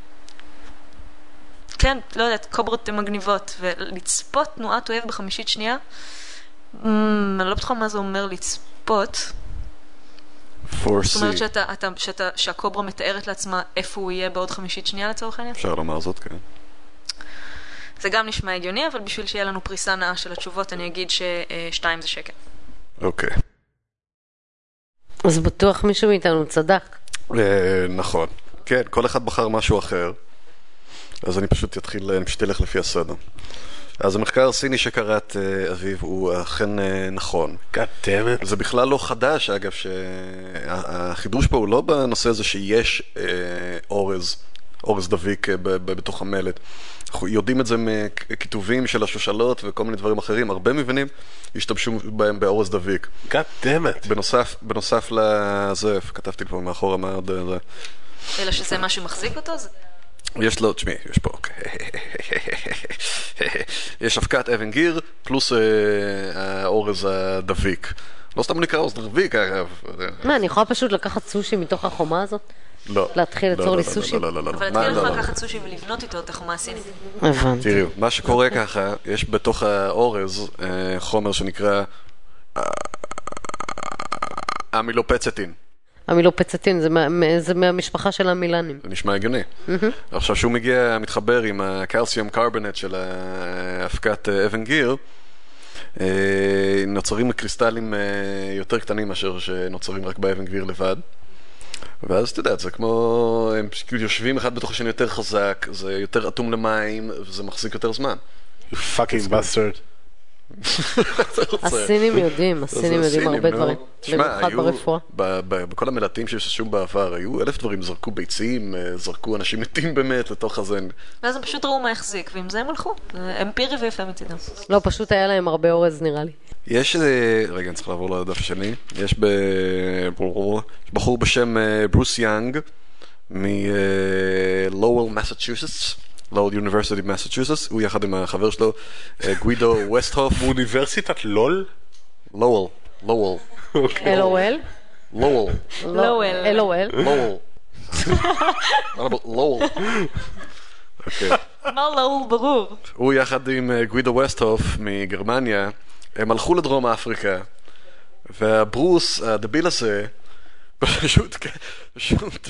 כן, לא יודעת, קוברות הן מגניבות, ולצפות תנועת אוהב בחמישית שנייה, אני לא בטוחה מה זה אומר לצפות. זאת אומרת שאתה, אתה, שאתה, שהקוברה מתארת לעצמה איפה הוא יהיה בעוד חמישית שנייה לצורך העניין? אפשר לומר זאת, כן. זה גם נשמע הגיוני, אבל בשביל שיהיה לנו פריסה נאה של התשובות, אני אגיד ששתיים זה שקר. אוקיי. אז בטוח מישהו מאיתנו צדק. נכון. כן, כל אחד בחר משהו אחר. אז אני פשוט אתחיל, אני פשוט אלך לפי הסדר. אז המחקר הסיני שקראת, אביב, הוא אכן נכון. God damn it. זה בכלל לא חדש, אגב, שהחידוש פה הוא לא בנושא הזה שיש אורז, אורז דביק בתוך המלט. אנחנו יודעים את זה מכיתובים של השושלות וכל מיני דברים אחרים. הרבה מבנים השתמשו בהם באורז דביק. God damn it. בנוסף, בנוסף לזה, כתבתי פה מאחורה מה עוד זה. אלא שזה משהו מחזיק אותו? זה... יש לו, תשמעי, יש פה, יש אבקת אבן גיר, פלוס האורז הדביק. לא סתם נקרא אורז דביק, אגב. מה, אני יכולה פשוט לקחת סושי מתוך החומה הזאת? לא. להתחיל ליצור לי סושי? לא, לא, לא. אבל התחיל לך לקחת סושי ולבנות איתו את החומה הסינית. הבנתי. תראו, מה שקורה ככה, יש בתוך האורז חומר שנקרא אמילופצטין. המילופצטין, זה, מה, זה מהמשפחה של המילנים. זה נשמע הגיוני. Mm-hmm. עכשיו שהוא מגיע, מתחבר עם הקלסיום קרבונט של האבקת אבן גיר, נוצרים קריסטלים יותר קטנים מאשר שנוצרים רק באבן גיר לבד. ואז אתה יודע, זה כמו, הם יושבים אחד בתוך השני יותר חזק, זה יותר אטום למים, וזה מחזיק יותר זמן. You fucking bastard. הסינים יודעים, הסינים יודעים הרבה דברים. במיוחד ברפואה. בכל המלטים שהשתמשו בעבר, היו אלף דברים, זרקו ביצים, זרקו אנשים מתים באמת לתוך הזן. ואז הם פשוט ראו מה החזיק, ועם זה הם הלכו. אמפירי ויפה מצידם. לא, פשוט היה להם הרבה אורז נראה לי. יש, רגע, אני צריך לעבור לדף שלי. יש בחור בשם ברוס יאנג, מלואוול, מסצ'וסטס. לואול יוניברסיטי במסצ'וסטס, הוא יחד עם החבר שלו, גווידו ווסטהוף. באוניברסיטת לול? לואול, לואול. אל או אל? לואול. לואול. אל או אל? לואול. לואול. אוקיי. מה לואול ברור? הוא יחד עם גווידו ווסטהוף מגרמניה, הם הלכו לדרום אפריקה, והברוס, הדביל הזה, פשוט, פשוט,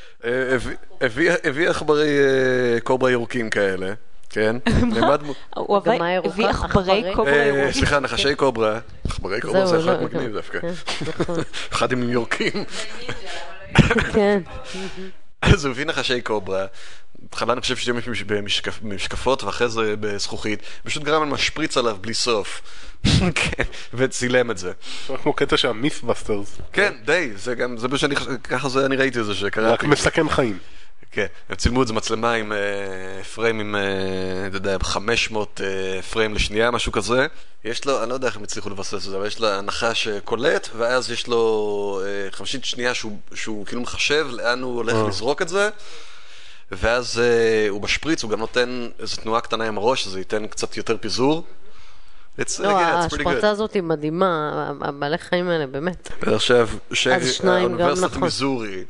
הביא עכברי קוברה ירוקים כאלה, כן? הוא הביא עכברי קוברה ירוקים. סליחה, נחשי קוברה. עכברי קוברה זה אחד מגניב דווקא. אחד עם יורקים. כן. אז הוא הביא נחשי קוברה. בהתחלה אני חושב שתהיה במשקפות ואחרי זה בזכוכית. פשוט גרם משפריץ עליו בלי סוף. וצילם את זה. זה כמו קטע של המית'באסטרס. כן, די. ככה אני ראיתי את זה שקראתי. רק מסכן חיים. כן, הם צילמו את זה מצלמה עם פריים עם, אתה יודע, חמש מאות פריים לשנייה, משהו כזה. יש לו, אני לא יודע איך הם הצליחו לבסס את זה, אבל יש לו נחש קולט, ואז יש לו חמישית שנייה שהוא, שהוא כאילו מחשב לאן הוא הולך לזרוק את זה, ואז הוא בשפריץ, הוא גם נותן איזו תנועה קטנה עם הראש, אז זה ייתן קצת יותר פיזור. לא, ההשפרצה הזאת היא מדהימה, הבעלי חיים האלה, באמת. עכשיו, שהאוניברסיטת מיזורי,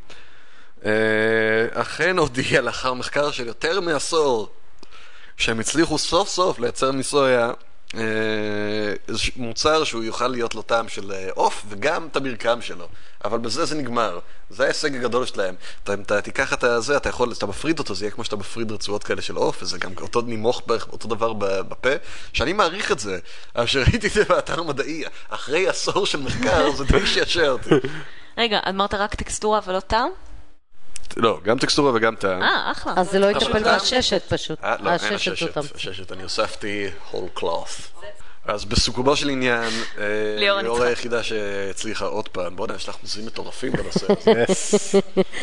אכן הודיע לאחר מחקר של יותר מעשור שהם הצליחו סוף סוף לייצר מסויה מוצר שהוא יוכל להיות לו טעם של אוף וגם את המרקם שלו, אבל בזה זה נגמר. זה ההישג הגדול שלהם. אתה, אתה תיקח את זה, אתה יכול, אתה מפריד אותו, זה יהיה כמו שאתה מפריד רצועות כאלה של אוף, וזה גם אותו נימוך בערך, אותו דבר בפה, שאני מעריך את זה, אבל שראיתי את זה באתר מדעי אחרי עשור של מחקר, זה די שישע אותי. רגע, אמרת רק טקסטורה ולא טעם? לא, גם טקסטורה וגם טעם. אה, אחלה. אז זה לא יטפל בששת פשוט. לא, אין הששת. הששת, אני הוספתי whole cloth. אז בסיכומו של עניין, ליאור היחידה שהצליחה עוד פעם. בוא נראה, יש לך מוזרים מטורפים בנושא הזה.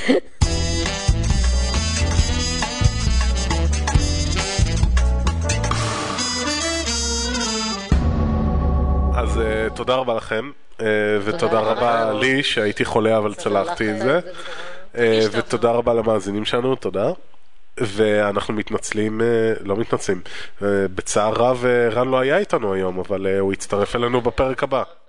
אז תודה רבה לכם, ותודה רבה לי שהייתי חולה אבל צלחתי את זה. ותודה רבה למאזינים שלנו, תודה. ואנחנו מתנצלים, לא מתנצלים, בצער רב רן לא היה איתנו היום, אבל הוא יצטרף אלינו בפרק הבא.